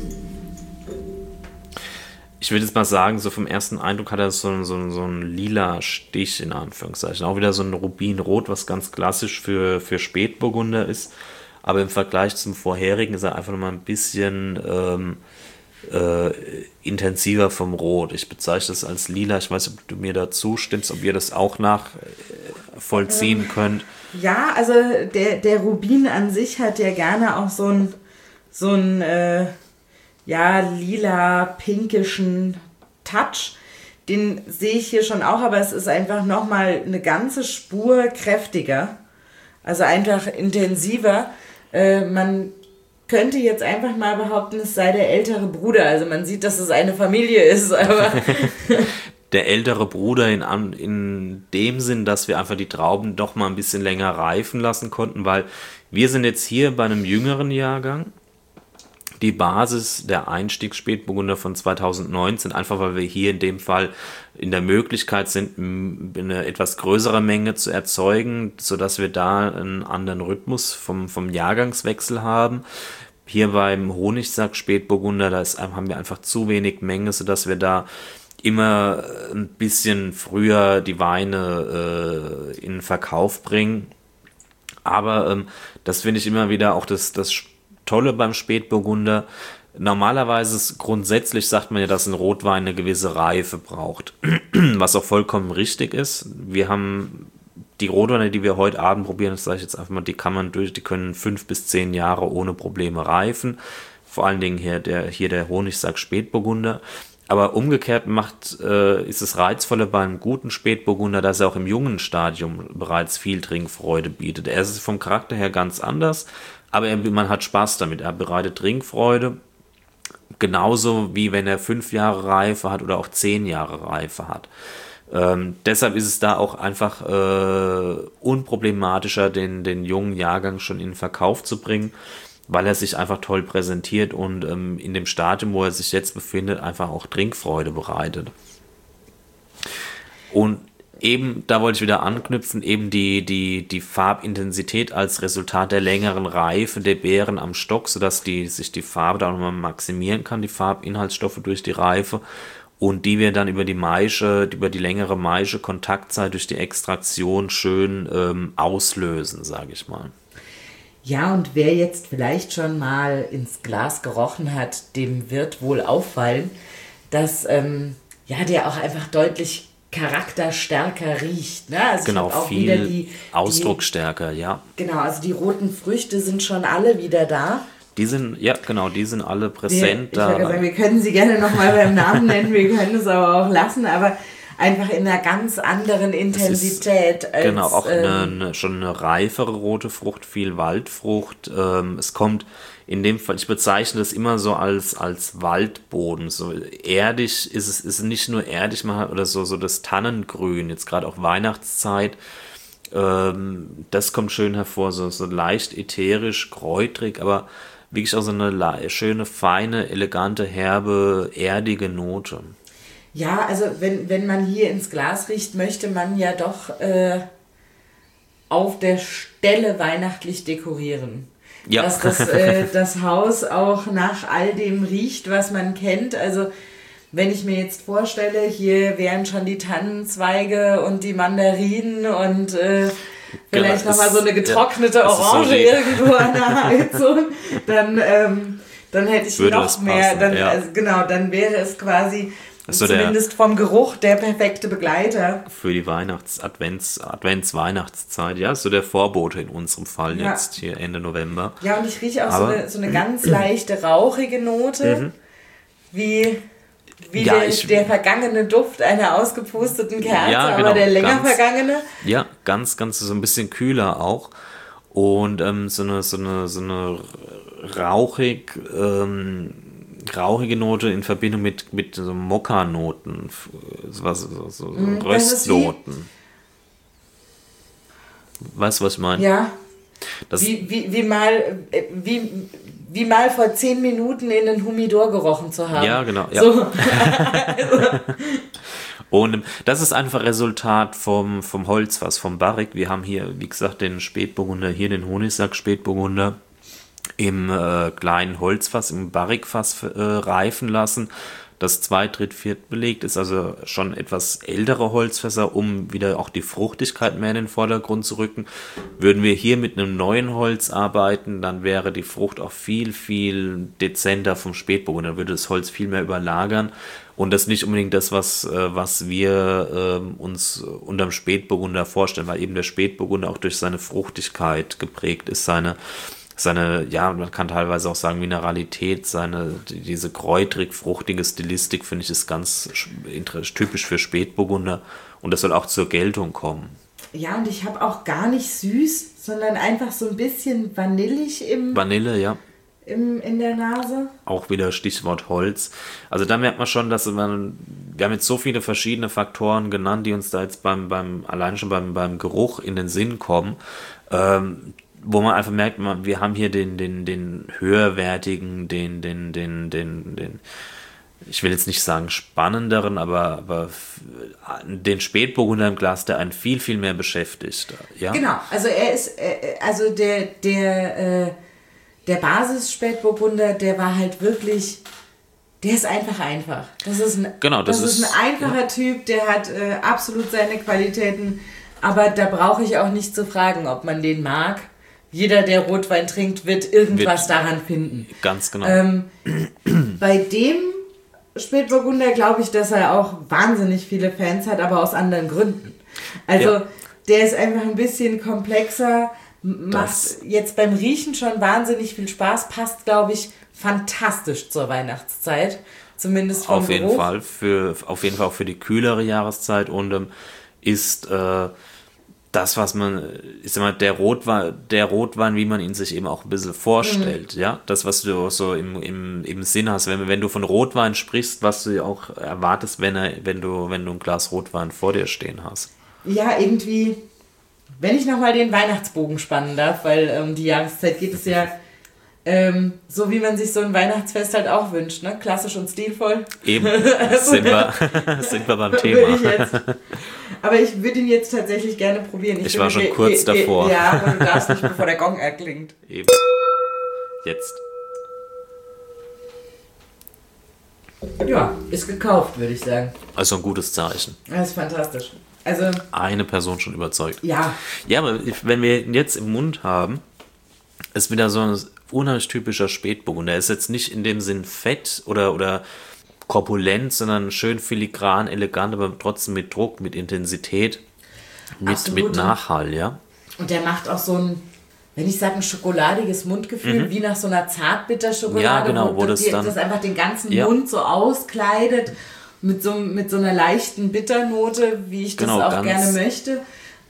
ich würde jetzt mal sagen, so vom ersten Eindruck hat er so einen lila Stich in Anführungszeichen. Auch wieder so ein Rubinrot, was ganz klassisch für Spätburgunder ist. Aber im Vergleich zum vorherigen ist er einfach nochmal ein bisschen intensiver vom Rot. Ich bezeichne das als lila. Ich weiß nicht, ob du mir da zustimmst, ob ihr das auch nachvollziehen könnt. Ja, also der Rubin an sich hat ja gerne auch so ein ja, lila-pinkischen Touch. Den sehe ich hier schon auch, aber es ist einfach nochmal eine ganze Spur kräftiger. Also einfach intensiver. Man könnte jetzt einfach mal behaupten, es sei der ältere Bruder. Also man sieht, dass es eine Familie ist, aber... Der ältere Bruder in dem Sinn, dass wir einfach die Trauben doch mal ein bisschen länger reifen lassen konnten, weil wir sind jetzt hier bei einem jüngeren Jahrgang. Die Basis der Einstiegsspätburgunder von 2019, einfach weil wir hier in dem Fall in der Möglichkeit sind, eine etwas größere Menge zu erzeugen, sodass wir da einen anderen Rhythmus vom Jahrgangswechsel haben. Hier beim Honigsack-Spätburgunder, haben wir einfach zu wenig Menge, sodass wir da immer ein bisschen früher die Weine in den Verkauf bringen. Aber das finde ich immer wieder auch das Tolle beim Spätburgunder. Normalerweise grundsätzlich sagt man ja, dass ein Rotwein eine gewisse Reife braucht, was auch vollkommen richtig ist. Wir haben die Rotweine, die wir heute Abend probieren, das sage ich jetzt einfach mal, die können 5 bis 10 Jahre ohne Probleme reifen. Vor allen Dingen hier der Honigsack Spätburgunder. Aber umgekehrt ist es reizvoller bei einem guten Spätburgunder, dass er auch im jungen Stadium bereits viel Trinkfreude bietet. Er ist vom Charakter her ganz anders, aber man hat Spaß damit. Er bereitet Trinkfreude, genauso wie wenn er 5 Jahre Reife hat oder auch 10 Jahre Reife hat. Deshalb ist es da auch einfach unproblematischer, den jungen Jahrgang schon in den Verkauf zu bringen, weil er sich einfach toll präsentiert und in dem Stadium, wo er sich jetzt befindet, einfach auch Trinkfreude bereitet. Und eben, da wollte ich wieder anknüpfen, eben die Farbintensität als Resultat der längeren Reife der Beeren am Stock, sodass sich die Farbe da nochmal maximieren kann, die Farbinhaltsstoffe durch die Reife, und die wir dann über die längere Maische-Kontaktzeit durch die Extraktion schön auslösen, sage ich mal. Ja, und wer jetzt vielleicht schon mal ins Glas gerochen hat, dem wird wohl auffallen, dass der auch einfach deutlich charakterstärker riecht. Ne? Also genau, auch viel wieder ausdrucksstärker, ja. Genau, also die roten Früchte sind schon alle wieder da. Die sind alle präsent da. Ich würde sagen, wir können sie gerne nochmal beim Namen nennen, wir können es aber auch lassen, aber einfach in einer ganz anderen Intensität. Genau, auch schon eine reifere rote Frucht, viel Waldfrucht. Es kommt in dem Fall, ich bezeichne das immer so als Waldboden. So erdig ist es nicht nur erdig, man hat oder so das Tannengrün, jetzt gerade auch Weihnachtszeit. Das kommt schön hervor, so leicht ätherisch, kräutrig, aber wirklich auch so eine schöne, feine, elegante, herbe, erdige Note. Ja, also wenn man hier ins Glas riecht, möchte man ja doch auf der Stelle weihnachtlich dekorieren. Ja. Dass das Haus auch nach all dem riecht, was man kennt. Also wenn ich mir jetzt vorstelle, hier wären schon die Tannenzweige und die Mandarinen und vielleicht nochmal so eine getrocknete Orange irgendwo an der Heizung, dann hätte ich noch mehr. Passen, dann wäre es quasi zumindest vom Geruch der perfekte Begleiter. Für die Advents-Weihnachtszeit, ja, ist so der Vorbote in unserem Fall jetzt hier Ende November. Ja, und ich rieche auch so eine ganz leichte, rauchige Note, wie der vergangene Duft einer ausgepusteten Kerze, aber der länger vergangene. Ja, ganz so ein bisschen kühler auch. Und so eine rauchige Note in Verbindung mit so Mokka-Noten, so Röstnoten. Weißt du, was ich meine? Ja. Wie mal vor 10 Minuten in den Humidor gerochen zu haben. Ja, genau. Ja. So. Und das ist einfach Resultat vom Holzfass, vom Barrique. Wir haben hier, wie gesagt, den Spätburgunder, hier den Honigsack Spätburgunder im kleinen Holzfass, im Barrique-Fass reifen lassen, das 2, 3, 4 belegt ist, also schon etwas ältere Holzfässer, um wieder auch die Fruchtigkeit mehr in den Vordergrund zu rücken. Würden wir hier mit einem neuen Holz arbeiten, dann wäre die Frucht auch viel, viel dezenter vom Spätburgunder, dann würde das Holz viel mehr überlagern und das ist nicht unbedingt das, was wir uns unterm Spätburgunder vorstellen, weil eben der Spätburgunder auch durch seine Fruchtigkeit geprägt ist, seine man kann teilweise auch sagen Mineralität, diese kräutrig-fruchtige Stilistik, finde ich, ist ganz typisch für Spätburgunder und das soll auch zur Geltung kommen. Ja, und ich habe auch gar nicht süß, sondern einfach so ein bisschen vanillig Vanille, ja. In der Nase. Auch wieder Stichwort Holz. Also da merkt man schon, wir haben jetzt so viele verschiedene Faktoren genannt, die uns da jetzt allein schon beim Geruch in den Sinn kommen, wo man einfach merkt, wir haben hier den höherwertigen, ich will jetzt nicht sagen spannenderen, aber den Spätburgunder im Glas, der einen viel, viel mehr beschäftigt. Ja? Genau, also er ist, der Basis-Spätburgunder, der war halt wirklich, der ist einfach. Das ist ein einfacher Typ, der hat absolut seine Qualitäten, aber da brauche ich auch nicht zu fragen, ob man den mag. Jeder, der Rotwein trinkt, wird irgendwas daran finden. Ganz genau. Bei dem Spätburgunder glaube ich, dass er auch wahnsinnig viele Fans hat, aber aus anderen Gründen. Also der ist einfach ein bisschen komplexer, macht jetzt beim Riechen schon wahnsinnig viel Spaß, passt, glaube ich, fantastisch zur Weihnachtszeit. Zumindest vom Geruch. Auf jeden Fall auch für die kühlere Jahreszeit und ist das, was der Rotwein, wie man ihn sich eben auch ein bisschen vorstellt, ja, das, was du auch so im Sinn hast, wenn du von Rotwein sprichst, was du auch erwartest, wenn du ein Glas Rotwein vor dir stehen hast. Ja, irgendwie, wenn ich nochmal den Weihnachtsbogen spannen darf, weil die Jahreszeit geht es ja so, wie man sich so ein Weihnachtsfest halt auch wünscht, ne? Klassisch und stilvoll. Eben, sind wir beim Thema. Aber ich würde ihn jetzt tatsächlich gerne probieren. Ich war schon kurz davor. Ja, aber du darfst nicht, bevor der Gong erklingt. Eben. Jetzt. Ja, ist gekauft, würde ich sagen. Also ein gutes Zeichen. Das ist fantastisch. Also eine Person schon überzeugt. Ja. Ja, aber wenn wir ihn jetzt im Mund haben, ist wieder so ein unheimlich typischer Spätburgunder. Er ist jetzt nicht in dem Sinn fett oder korpulent, sondern schön filigran, elegant, aber trotzdem mit Druck, mit Intensität, mit Nachhall, ja. Und der macht auch so wenn ich sage, ein schokoladiges Mundgefühl, wie nach so einer Zartbitterschokolade, ja, genau, wo das einfach den ganzen Mund so auskleidet, mit so einer leichten Bitternote, wie ich das auch gerne möchte.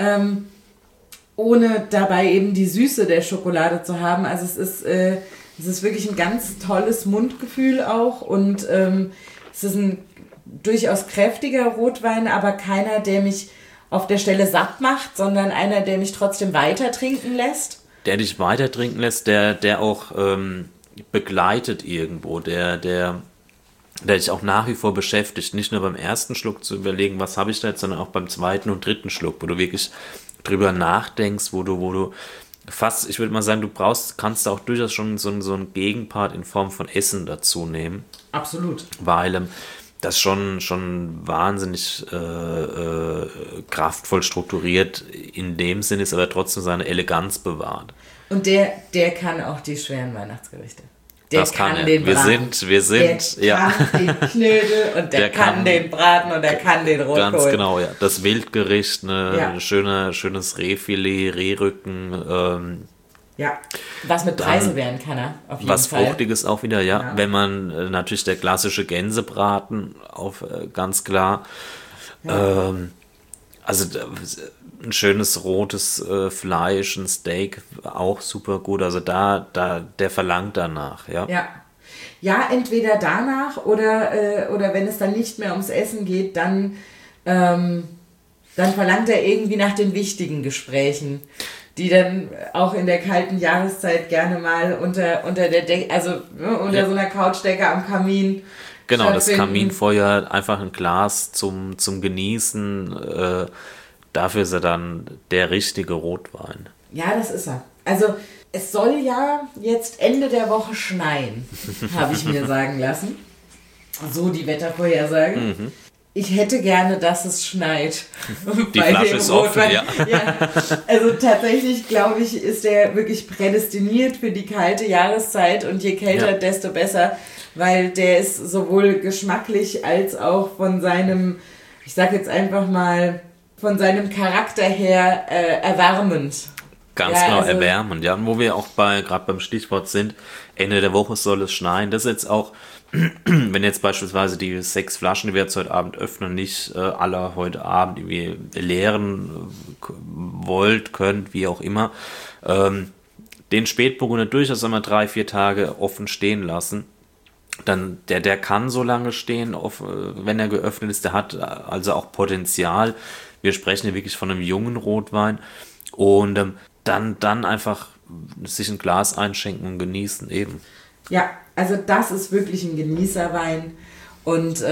Ohne dabei eben die Süße der Schokolade zu haben. Also es ist wirklich ein ganz tolles Mundgefühl auch und es ist ein durchaus kräftiger Rotwein, aber keiner, der mich auf der Stelle satt macht, sondern einer, der mich trotzdem weiter trinken lässt. Der dich weiter trinken lässt, der auch begleitet irgendwo, der dich auch nach wie vor beschäftigt, nicht nur beim ersten Schluck zu überlegen, was habe ich da jetzt, sondern auch beim zweiten und dritten Schluck, wo du wirklich drüber nachdenkst, wo du fast, ich würde mal sagen, kannst auch durchaus schon so einen Gegenpart in Form von Essen dazu nehmen. Absolut. Weil das schon wahnsinnig kraftvoll strukturiert in dem Sinn ist, aber trotzdem seine Eleganz bewahrt. Und der kann auch die schweren Weihnachtsgerichte. Der das kann er. Den Braten. Wir sind, der kann den Knödel und der kann den Braten und der kann den Rotkohl. Ganz genau, ja. Das Wildgericht, schönes Rehfilet, Rehrücken. Ja, was mit Preiselbeeren kann er auf jeden Fall. Was Fruchtiges auch wieder, ja. Wenn man natürlich der klassische Gänsebraten ganz klar. Ja. Also ein schönes rotes Fleisch, ein Steak, auch super gut. Also der verlangt danach, ja. Ja, entweder danach oder wenn es dann nicht mehr ums Essen geht, dann verlangt er irgendwie nach den wichtigen Gesprächen, die dann auch in der kalten Jahreszeit gerne mal unter so einer Couchdecke am Kamin. Genau, das Kaminfeuer, einfach ein Glas zum Genießen. Dafür ist er dann der richtige Rotwein. Ja, das ist er. Also es soll ja jetzt Ende der Woche schneien, habe ich mir sagen lassen. So die Wettervorhersage. Mhm. Ich hätte gerne, dass es schneit. Die Flasche ist offen, ja. Also tatsächlich, glaube ich, ist der wirklich prädestiniert für die kalte Jahreszeit und je kälter, desto besser, weil der ist sowohl geschmacklich als auch von seinem, ich sag jetzt einfach mal, von seinem Charakter her erwärmend. Ganz Ja, genau, also- erwärmen. Ja, und wo wir auch gerade beim Stichwort sind, Ende der Woche soll es schneien. Das ist jetzt auch, wenn jetzt beispielsweise die 6 Flaschen, die wir jetzt heute Abend öffnen, nicht alle heute Abend irgendwie leeren wollt, könnt, wie auch immer, den Spätburgunder durchaus einmal 3-4 Tage offen stehen lassen. Dann der kann so lange stehen, wenn er geöffnet ist. Der hat also auch Potenzial. Wir sprechen hier wirklich von einem jungen Rotwein. Und dann einfach sich ein Glas einschenken und genießen eben. Ja, also das ist wirklich ein Genießerwein. Und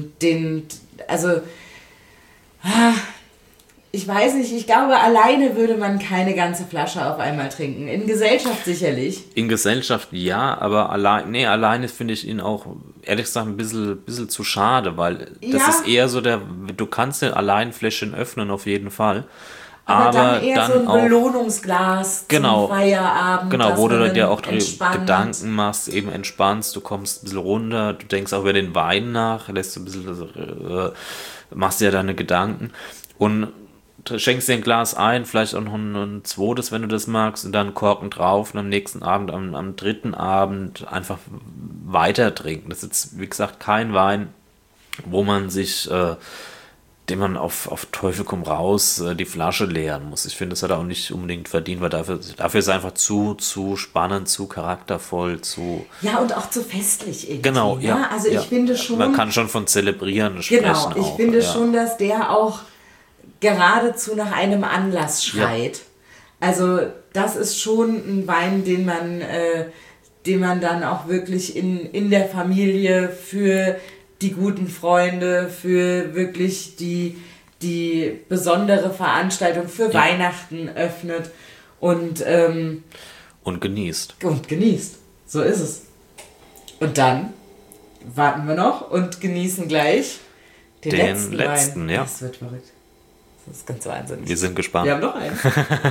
ich weiß nicht, ich glaube, alleine würde man keine ganze Flasche auf einmal trinken. In Gesellschaft sicherlich. In Gesellschaft ja, aber alleine finde ich ihn auch, ehrlich gesagt, ein bisschen zu schade, weil das ist eher so du kannst ja allein ein Fläschchen öffnen auf jeden Fall. Aber dann eher so ein auch, Belohnungsglas zum Feierabend. Genau, wo du dir auch entspannt. Gedanken machst, eben entspannst, du kommst ein bisschen runter, du denkst auch über den Wein nach, lässt du ein bisschen, machst dir deine Gedanken und schenkst dir ein Glas ein, vielleicht auch noch ein zweites, wenn du das magst, und dann Korken drauf und am nächsten Abend, am dritten Abend einfach weiter trinken. Das ist jetzt, wie gesagt, kein Wein, wo man sich, den man auf Teufel komm raus die Flasche leeren muss. Ich finde, das hat er auch nicht unbedingt verdient, weil dafür ist es einfach zu spannend, zu charaktervoll, zu... Ja, und auch zu festlich irgendwie. Genau, ja. Also ich finde schon... Man kann schon von Zelebrieren sprechen. Genau, ich finde schon, dass der auch geradezu nach einem Anlass schreit. Ja. Also das ist schon ein Wein, den man dann auch wirklich in der Familie für die guten Freunde, für wirklich die besondere Veranstaltung, für Weihnachten öffnet und genießt. Und genießt. So ist es. Und dann warten wir noch und genießen gleich den letzten Wein. Ja. Das wird verrückt. Das ist ganz wahnsinnig. Wir sind gespannt. Wir haben noch einen.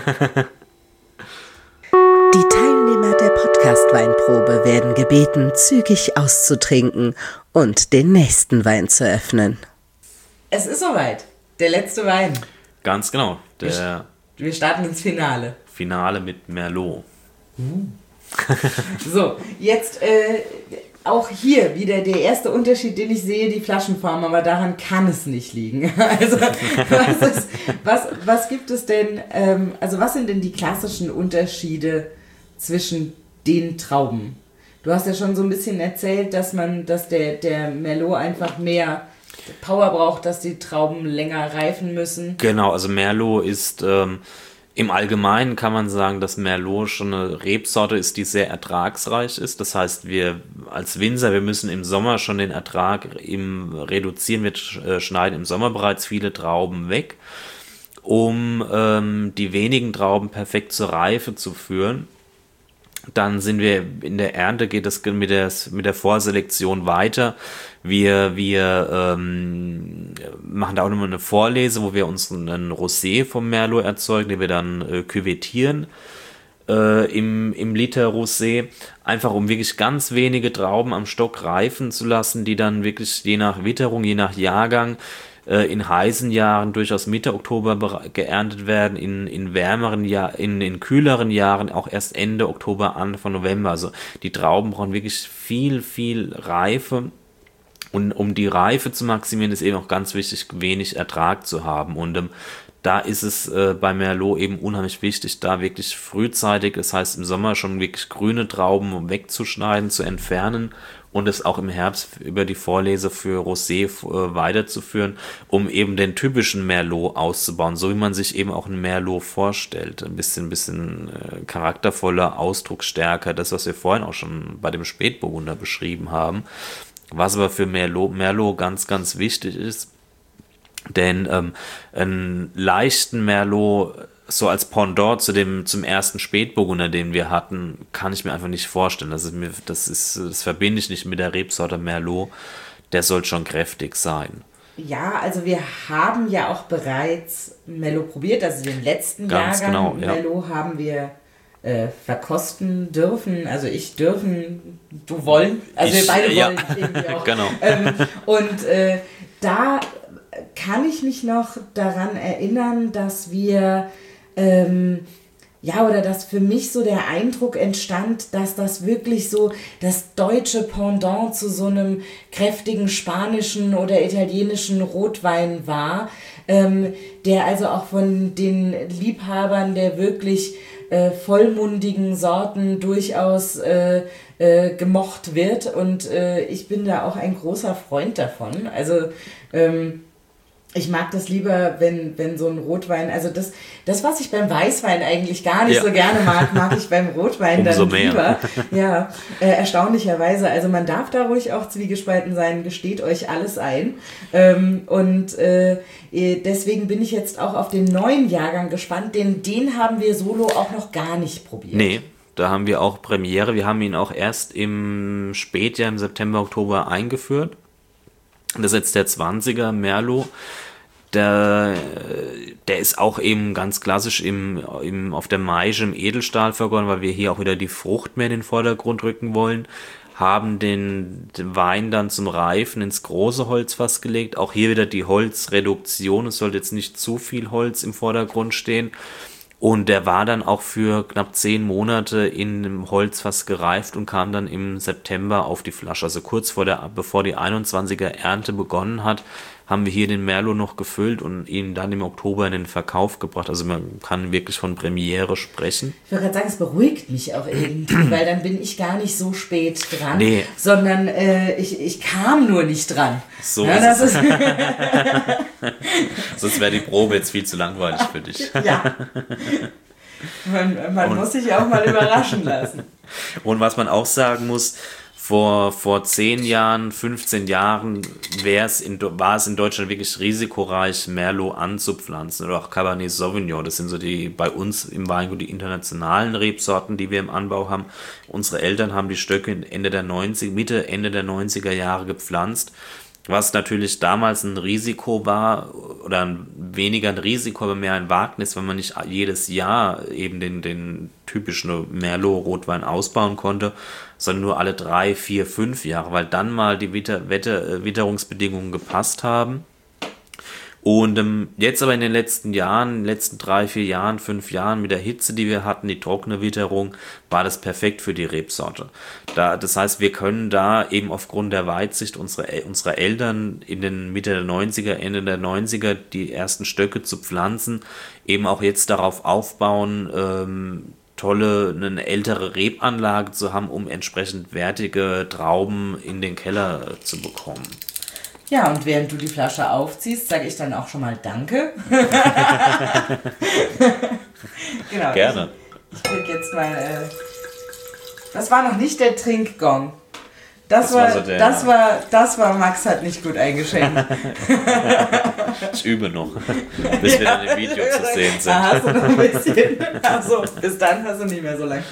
Die Teilnehmer der Podcast-Weinprobe werden gebeten, zügig auszutrinken und den nächsten Wein zu öffnen. Es ist soweit. Der letzte Wein. Ganz genau. Wir starten ins Finale. Finale mit Merlot. So, jetzt auch hier wieder der erste Unterschied, den ich sehe, die Flaschenform, aber daran kann es nicht liegen. Also was gibt es denn, was sind denn die klassischen Unterschiede zwischen den Trauben? Du hast ja schon so ein bisschen erzählt, dass der Merlot einfach mehr Power braucht, dass die Trauben länger reifen müssen. Genau, also Merlot ist im Allgemeinen kann man sagen, dass Merlot schon eine Rebsorte ist, die sehr ertragsreich ist. Das heißt, wir als Winzer, wir müssen im Sommer schon den Ertrag reduzieren. Wir schneiden im Sommer bereits viele Trauben weg, um die wenigen Trauben perfekt zur Reife zu führen. Dann sind wir in der Ernte, geht es mit der Vorselektion weiter. Wir machen da auch nochmal eine Vorlese, wo wir uns einen Rosé vom Merlot erzeugen, den wir dann küvettieren im Liter Rosé, einfach um wirklich ganz wenige Trauben am Stock reifen zu lassen, die dann wirklich je nach Witterung, je nach Jahrgang in heißen Jahren durchaus Mitte Oktober geerntet werden, in wärmeren Jahren, in kühleren Jahren auch erst Ende Oktober, Anfang November. Also die Trauben brauchen wirklich viel Reife. Und um die Reife zu maximieren, ist eben auch ganz wichtig, wenig Ertrag zu haben. Und da ist es bei Merlot eben unheimlich wichtig, da wirklich frühzeitig, das heißt im Sommer schon wirklich grüne Trauben wegzuschneiden, zu entfernen und es auch im Herbst über die Vorlese für Rosé weiterzuführen, um eben den typischen Merlot auszubauen, so wie man sich eben auch ein Merlot vorstellt. Ein bisschen charaktervoller, ausdrucksstärker, das, was wir vorhin auch schon bei dem Spätburgunder beschrieben haben. Was aber für Merlot ganz, ganz wichtig ist, denn einen leichten Merlot so als Pendant zum ersten Spätburgunder, den wir hatten, kann ich mir einfach nicht vorstellen. Das verbinde ich nicht mit der Rebsorte Merlot. Der soll schon kräftig sein. Ja, also wir haben ja auch bereits Merlot probiert, also den letzten Ganz Jahrgang genau, ja. Merlot haben wir verkosten dürfen, also ich dürfen, du wollen, also wir beide wollen irgendwie auch. Genau. Da kann ich mich noch daran erinnern, dass wir oder dass für mich so der Eindruck entstand, dass das wirklich so das deutsche Pendant zu so einem kräftigen spanischen oder italienischen Rotwein war, der also auch von den Liebhabern der wirklich vollmundigen Sorten durchaus gemocht wird. Und ich bin da auch ein großer Freund davon. Also ich mag das lieber, wenn so ein Rotwein, also das, was ich beim Weißwein eigentlich gar nicht so gerne mag ich beim Rotwein Umso dann mehr. lieber. Ja, erstaunlicherweise. Also man darf da ruhig auch zwiegespalten sein, gesteht euch alles ein. Deswegen bin ich jetzt auch auf den neuen Jahrgang gespannt, denn den haben wir solo auch noch gar nicht probiert. Nee, da haben wir auch Premiere. Wir haben ihn auch erst im Spätjahr, im September, Oktober eingeführt. Das ist jetzt der 20er Merlot. Der ist auch eben ganz klassisch auf der Maische im Edelstahl vergoren, weil wir hier auch wieder die Frucht mehr in den Vordergrund rücken wollen. Haben den Wein dann zum Reifen ins große Holzfass gelegt. Auch hier wieder die Holzreduktion. Es sollte jetzt nicht zu viel Holz im Vordergrund stehen. Und der war dann auch für knapp 10 Monate in einem Holzfass gereift und kam dann im September auf die Flasche. Also kurz bevor die 21er Ernte begonnen hat, haben wir hier den Merlot noch gefüllt und ihn dann im Oktober in den Verkauf gebracht. Also man kann wirklich von Premiere sprechen. Ich wollte gerade sagen, es beruhigt mich auch irgendwie, weil dann bin ich gar nicht so spät dran, Nee. sondern ich kam nur nicht dran. So ja, ist das ist Sonst wäre die Probe jetzt viel zu langweilig für dich. ja. Man muss sich auch mal überraschen lassen. Und was man auch sagen muss, vor 10 Jahren, 15 Jahren war es in Deutschland wirklich risikoreich, Merlot anzupflanzen oder auch Cabernet Sauvignon. Das sind so bei uns im Weingut die internationalen Rebsorten, die wir im Anbau haben. Unsere Eltern haben die Stöcke Ende der 90er Jahre gepflanzt. Was natürlich damals ein Risiko war, oder weniger ein Risiko, aber mehr ein Wagnis, weil man nicht jedes Jahr eben den typischen Merlot-Rotwein ausbauen konnte, sondern nur alle 3, 4, 5 Jahre, weil dann mal die Witterungsbedingungen gepasst haben. Und jetzt aber in den letzten 3, 4 Jahren, 5 Jahren mit der Hitze, die wir hatten, die trockene Witterung, war das perfekt für die Rebsorte. Das heißt, wir können da eben aufgrund der Weitsicht unserer Eltern in den Mitte der 90er, Ende der 90er die ersten Stöcke zu pflanzen, eben auch jetzt darauf aufbauen, eine ältere Rebanlage zu haben, um entsprechend wertige Trauben in den Keller zu bekommen. Ja, und während du die Flasche aufziehst, sage ich dann auch schon mal Danke. Genau. Gerne. Ich krieg jetzt mal. Das war noch nicht der Trinkgong. Das war Max hat nicht gut eingeschenkt. Ich übe noch, bis wir dann im Video zu sehen sind. Hast du noch ein bisschen. Achso, bis dann hast du nicht mehr so lang.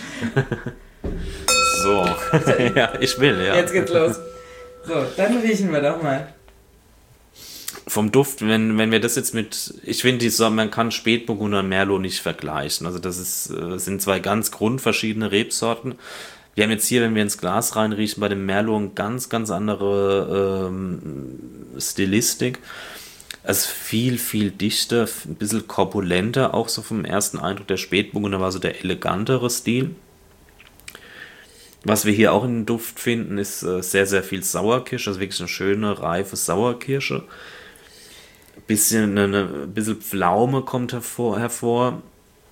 So, ja, ich will, ja. Jetzt geht's los. So, dann riechen wir doch mal. Vom Duft, wenn wir das jetzt ich finde, man kann Spätburgunder und Merlot nicht vergleichen. Also das sind zwei ganz grundverschiedene Rebsorten. Wir haben jetzt hier, wenn wir ins Glas reinriechen, bei dem Merlot eine ganz, ganz andere Stilistik. Es ist viel, viel dichter, ein bisschen korpulenter, auch so vom ersten Eindruck. Der Spätburgunder war so der elegantere Stil. Was wir hier auch in den Duft finden, ist sehr, sehr viel Sauerkirsche, also wirklich eine schöne, reife Sauerkirsche. Ein bisschen Pflaume kommt hervor.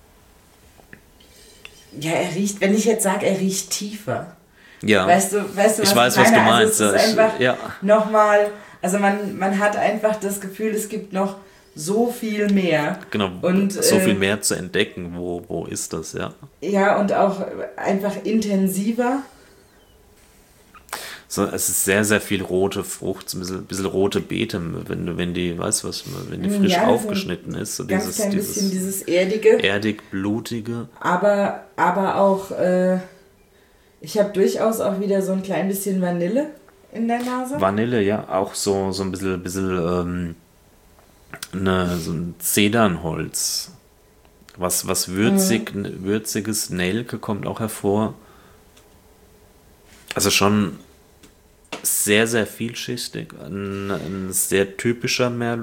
Ja, wenn ich jetzt sage, er riecht tiefer. Ja, weißt du, ich weiß, was du meinst. Also es ist einfach nochmal, also man hat einfach das Gefühl, es gibt noch so viel mehr. Genau, und so viel mehr zu entdecken. Wo ist das, ja? Ja, und auch einfach intensiver. So, es ist sehr, sehr viel rote Frucht, ein bisschen rote Beete, wenn die frisch aufgeschnitten ist. So ganz klein bisschen dieses Erdige. Erdig, blutige. Aber auch, ich habe durchaus auch wieder so ein klein bisschen Vanille in der Nase. Vanille, ja, auch so ein bisschen so ein Zedernholz. Was würziges, Nelke kommt auch hervor. Also schon sehr, sehr vielschichtig. Ein sehr typischer Merlot.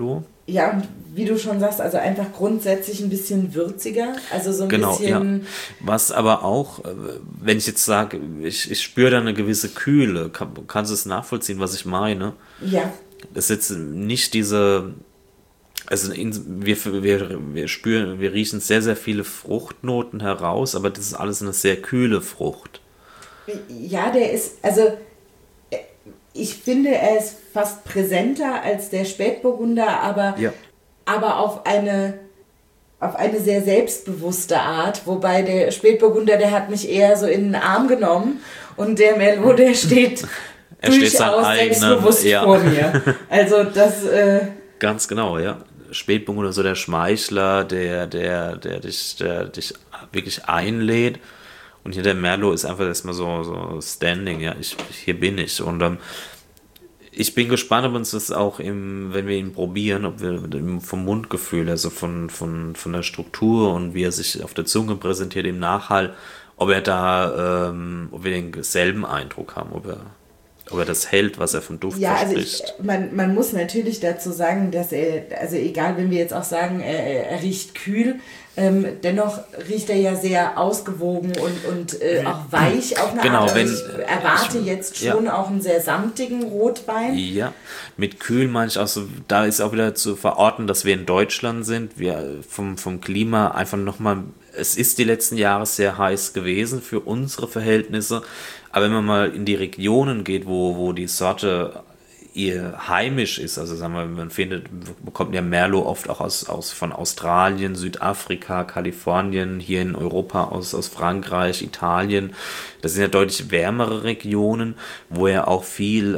ja, und wie du schon sagst, also einfach grundsätzlich ein bisschen würziger, also so ein bisschen... Ja. Was aber auch, wenn ich jetzt sage, ich spüre da eine gewisse Kühle, kannst du es nachvollziehen, was ich meine? Ja. Das ist jetzt nicht diese... Also wir spüren, wir riechen sehr, sehr viele Fruchtnoten heraus, aber das ist alles eine sehr kühle Frucht. Ja, der ist, also ich finde, er ist fast präsenter als der Spätburgunder, aber auf eine sehr selbstbewusste Art, wobei der Spätburgunder, der hat mich eher so in den Arm genommen und der Merlot, der steht durchaus selbstbewusst vor mir. Also das... Ganz genau, ja. Spätburgunder, so der Schmeichler, der dich wirklich einlädt. Und hier der Merlot ist einfach erstmal so standing, ja, hier bin ich. Und ich bin gespannt, ob uns das auch wenn wir ihn probieren, ob wir vom Mundgefühl, also von der Struktur und wie er sich auf der Zunge präsentiert im Nachhall, ob wir denselben Eindruck haben, ob er das hält, was er vom Duft verspricht. Also man muss natürlich dazu sagen, dass er, also egal, wenn wir jetzt auch sagen, er riecht kühl, dennoch riecht er ja sehr ausgewogen und auch weich auf eine Art. Also ich erwarte jetzt schon auch einen sehr samtigen Rotwein. Ja, mit kühl meine ich auch so, da ist auch wieder zu verorten, dass wir in Deutschland sind. Wir vom Klima einfach nochmal, es ist die letzten Jahre sehr heiß gewesen für unsere Verhältnisse. Aber wenn man mal in die Regionen geht, wo die Sorte ihr heimisch ist, also sagen wir, bekommt ja Merlot oft auch von Australien, Südafrika, Kalifornien, hier in Europa aus Frankreich, Italien. Das sind ja deutlich wärmere Regionen, wo er auch viel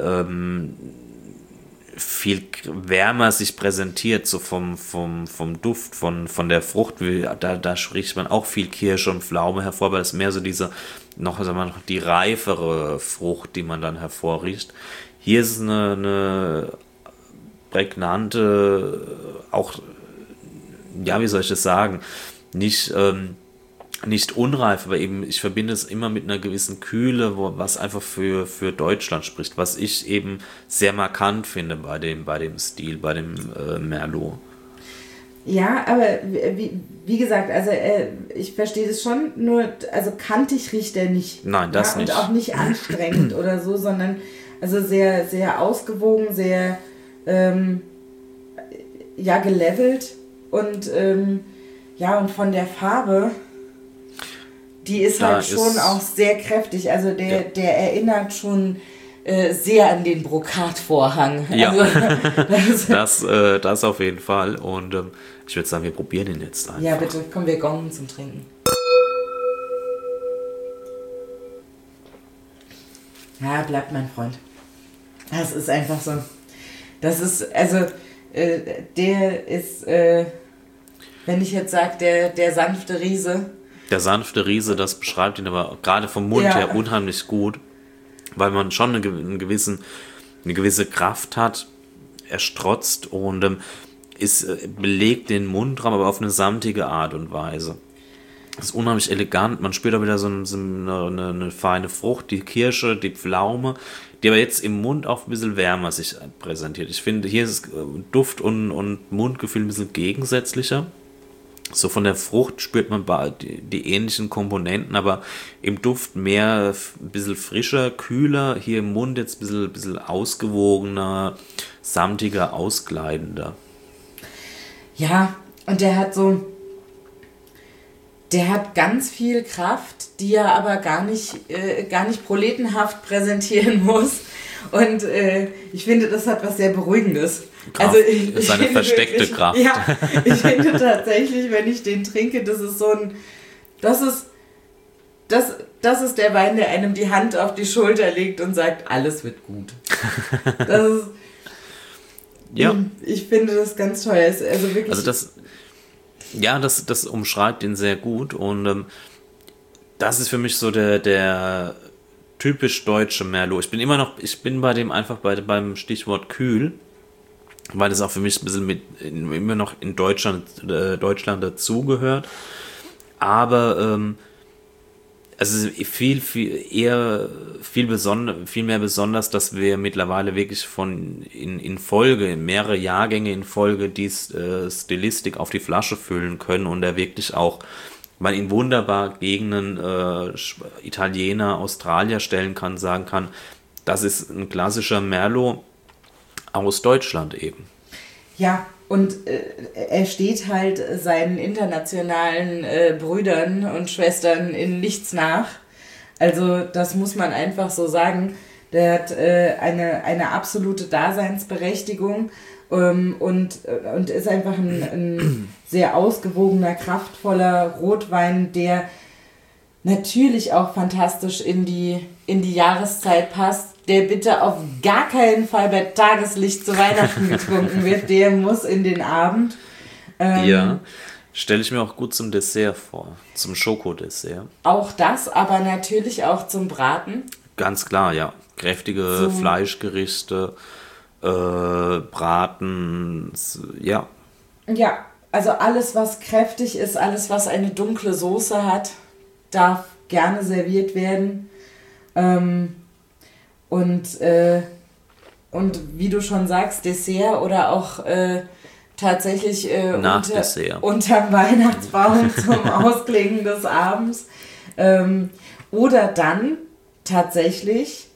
wärmer sich präsentiert, so vom Duft, von der Frucht. Da riecht man auch viel Kirsche und Pflaume hervor, aber das ist mehr so diese noch die reifere Frucht, die man dann hervorriecht. Hier ist eine prägnante, auch, ja, wie soll ich das sagen, nicht unreif, aber eben, ich verbinde es immer mit einer gewissen Kühle, was einfach für Deutschland spricht, was ich eben sehr markant finde bei dem Stil, bei dem Merlot. Ja, aber wie gesagt, also ich verstehe das schon, nur, also kantig riecht er nicht. Nein, das nicht. Und auch nicht anstrengend oder so, sondern also sehr, sehr ausgewogen, sehr gelevelt und und von der Farbe, die ist halt schon auch sehr kräftig, also der erinnert schon sehr an den Brokatvorhang. Ja, also, das auf jeden Fall. Und ich würde sagen, wir probieren ihn jetzt einfach. Ja, bitte, kommen wir gongen zum Trinken. Ja, bleibt mein Freund. Das ist einfach so. Das ist, also, der ist, wenn ich jetzt sage, der sanfte Riese. Der sanfte Riese, das beschreibt ihn aber gerade vom Mund her unheimlich gut, weil man schon eine gewisse Kraft hat. Er strotzt und belegt den Mundraum, aber auf eine samtige Art und Weise. Das ist unheimlich elegant. Man spürt auch wieder so eine feine Frucht, die Kirsche, die Pflaume, die aber jetzt im Mund auch ein bisschen wärmer sich präsentiert. Ich finde, hier ist Duft und Mundgefühl ein bisschen gegensätzlicher. So von der Frucht spürt man die ähnlichen Komponenten, aber im Duft mehr ein bisschen frischer, kühler, hier im Mund jetzt ein bisschen ausgewogener, samtiger, ausgleitender. Ja, und der hat ganz viel Kraft, die er aber gar nicht proletenhaft präsentieren muss. Und ich finde, das hat was sehr Beruhigendes. Kraft. Also ich seine versteckte wirklich, Kraft. Ja, ich finde tatsächlich, wenn ich den trinke, das ist das ist der Wein, der einem die Hand auf die Schulter legt und sagt, alles wird gut. Das ist, ja. Ich finde das ganz toll. Also wirklich. Also das umschreibt ihn sehr gut und das ist für mich so der typisch deutsche Merlot. Ich bin bei dem einfach beim Stichwort kühl, weil das auch für mich ein bisschen immer noch in Deutschland dazugehört. Aber Also viel mehr besonders, dass wir mittlerweile wirklich in Folge, mehrere Jahrgänge in Folge die Stilistik auf die Flasche füllen können und er wirklich auch man in wunderbar Gegenden Italiener, Australier stellen kann, sagen kann, das ist ein klassischer Merlot aus Deutschland eben. Ja, und er steht halt seinen internationalen Brüdern und Schwestern in nichts nach. Also das muss man einfach so sagen. Der hat eine absolute Daseinsberechtigung und ist einfach ein sehr ausgewogener, kraftvoller Rotwein, der natürlich auch fantastisch in die Jahreszeit passt, der bitte auf gar keinen Fall bei Tageslicht zu Weihnachten getrunken wird, der muss in den Abend. Ja, stelle ich mir auch gut zum Dessert vor, zum Schokodessert. Auch das, aber natürlich auch zum Braten. Ganz klar, ja. Kräftige Fleischgerichte, Braten, ja. Ja, also alles, was kräftig ist, alles, was eine dunkle Soße hat, darf gerne serviert werden. Und wie du schon sagst, Dessert oder auch tatsächlich unterm Weihnachtsbaum zum Ausklingen des Abends. Oder dann tatsächlich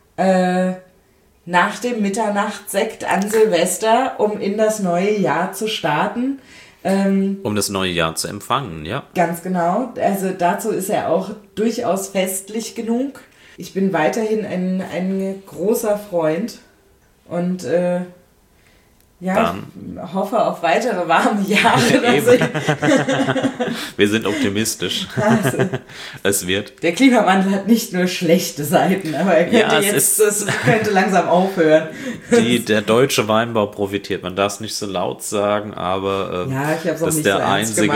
nach dem Mitternachtssekt an Silvester, um in das neue Jahr zu starten. Um das neue Jahr zu empfangen, ja. Ganz genau. Also dazu ist er auch durchaus festlich genug. Ich bin weiterhin ein großer Freund und ja, ich hoffe auf weitere warme Jahre. Wir sind optimistisch. Also, es wird. Der Klimawandel hat nicht nur schlechte Seiten, aber er könnte es könnte langsam aufhören. Der deutsche Weinbau profitiert. Man darf es nicht so laut sagen, aber ich hab's auch das ist nicht der so einzige.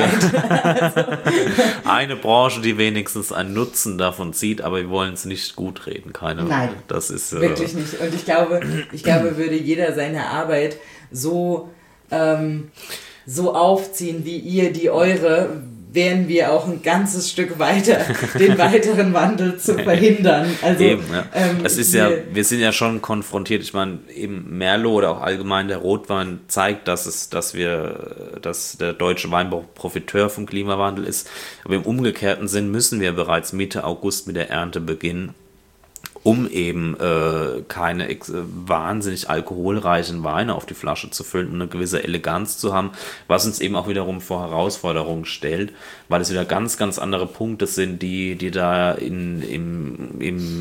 Eine Branche, die wenigstens einen Nutzen davon zieht, aber wir wollen es nicht gut reden. Nein, das ist wirklich nicht. Und ich glaube, würde jeder seine Arbeit so aufziehen wie ihr die eure, wären wir auch ein ganzes Stück weiter, den weiteren Wandel zu verhindern. Also, eben, ja. Es ist wir sind ja schon konfrontiert. Ich meine, eben Merlot oder auch allgemein der Rotwein zeigt, dass der deutsche Weinbau Profiteur vom Klimawandel ist. Aber im umgekehrten Sinn müssen wir bereits Mitte August mit der Ernte beginnen, um eben keine wahnsinnig alkoholreichen Weine auf die Flasche zu füllen und eine gewisse Eleganz zu haben, was uns eben auch wiederum vor Herausforderungen stellt, weil es wieder ganz, ganz andere Punkte sind, die da im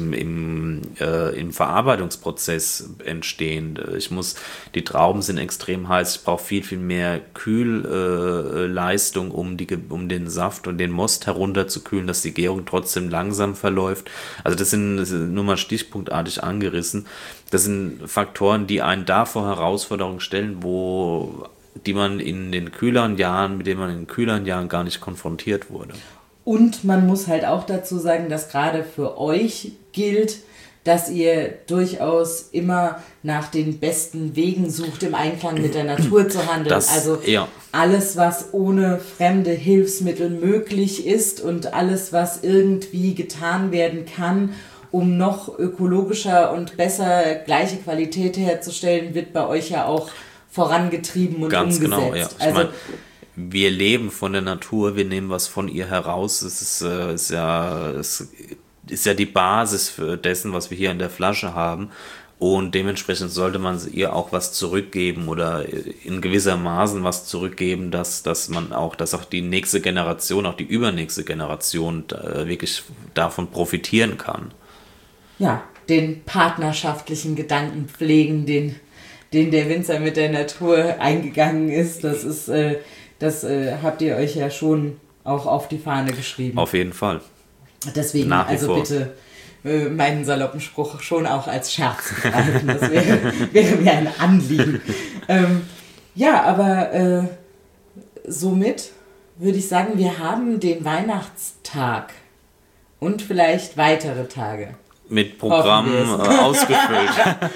Verarbeitungsprozess entstehen. Die Trauben sind extrem heiß, ich brauche viel, viel mehr Kühlleistung, um den Saft und den Most herunterzukühlen, dass die Gärung trotzdem langsam verläuft. Also das sind nur mal stichpunktartig angerissen. Das sind Faktoren, die einen da vor Herausforderungen stellen, mit denen man in den kühleren Jahren gar nicht konfrontiert wurde. Und man muss halt auch dazu sagen, dass gerade für euch gilt, dass ihr durchaus immer nach den besten Wegen sucht, im Einklang mit der Natur zu handeln. Alles, was ohne fremde Hilfsmittel möglich ist und alles, was irgendwie getan werden kann, um noch ökologischer und besser gleiche Qualität herzustellen, wird bei euch ja auch vorangetrieben und ganz umgesetzt. Genau, ja. Ich meine, wir leben von der Natur, wir nehmen was von ihr heraus. Es ist ja die Basis für dessen, was wir hier in der Flasche haben. Und dementsprechend sollte man ihr auch was zurückgeben oder in gewisser Maßen was zurückgeben, dass auch die nächste Generation, auch die übernächste Generation wirklich davon profitieren kann. Ja, den partnerschaftlichen Gedanken pflegen, den der Winzer mit der Natur eingegangen ist, das habt ihr euch ja schon auch auf die Fahne geschrieben. Auf jeden Fall. Deswegen bitte meinen saloppen Spruch schon auch als Scherz begreifen. Das wäre mir ein Anliegen. Aber somit würde ich sagen, wir haben den Weihnachtstag und vielleicht weitere Tage. Mit Programm ausgefüllt.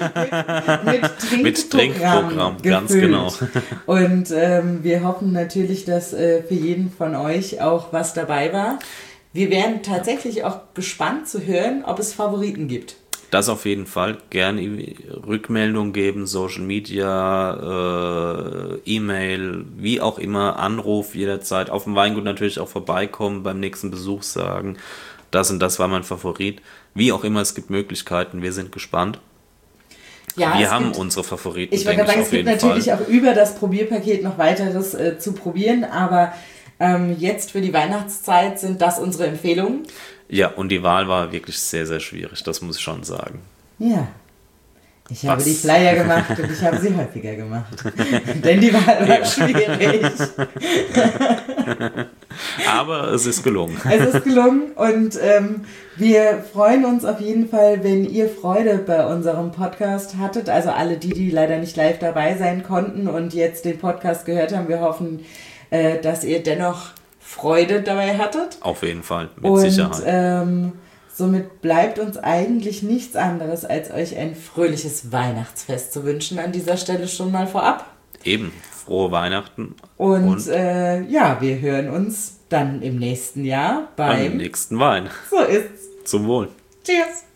mit Trinkprogramm, ganz genau. Und wir hoffen natürlich, dass für jeden von euch auch was dabei war. Wir wären tatsächlich auch gespannt zu hören, ob es Favoriten gibt. Das auf jeden Fall. Gerne Rückmeldung geben, Social Media, E-Mail, wie auch immer, Anruf jederzeit. Auf dem Weingut natürlich auch vorbeikommen, beim nächsten Besuch sagen, das und das war mein Favorit. Wie auch immer, es gibt Möglichkeiten. Wir sind gespannt. Ja, wir haben unsere Favoriten, ich würde sagen, es gibt natürlich auch über das Probierpaket noch weiteres zu probieren, aber jetzt für die Weihnachtszeit sind das unsere Empfehlungen. Ja, und die Wahl war wirklich sehr, sehr schwierig, das muss ich schon sagen. Ja, ich habe die Flyer gemacht und ich habe sie häufiger gemacht, denn die Wahl war schwierig. Aber es ist gelungen. Es ist gelungen und wir freuen uns auf jeden Fall, wenn ihr Freude bei unserem Podcast hattet. Also alle die leider nicht live dabei sein konnten und jetzt den Podcast gehört haben. Wir hoffen, dass ihr dennoch Freude dabei hattet. Auf jeden Fall, mit Sicherheit. Somit bleibt uns eigentlich nichts anderes, als euch ein fröhliches Weihnachtsfest zu wünschen. An dieser Stelle schon mal vorab. Eben, frohe Weihnachten. Und wir hören uns dann im nächsten Jahr beim nächsten Wein. So ist's. Zum Wohl. Cheers.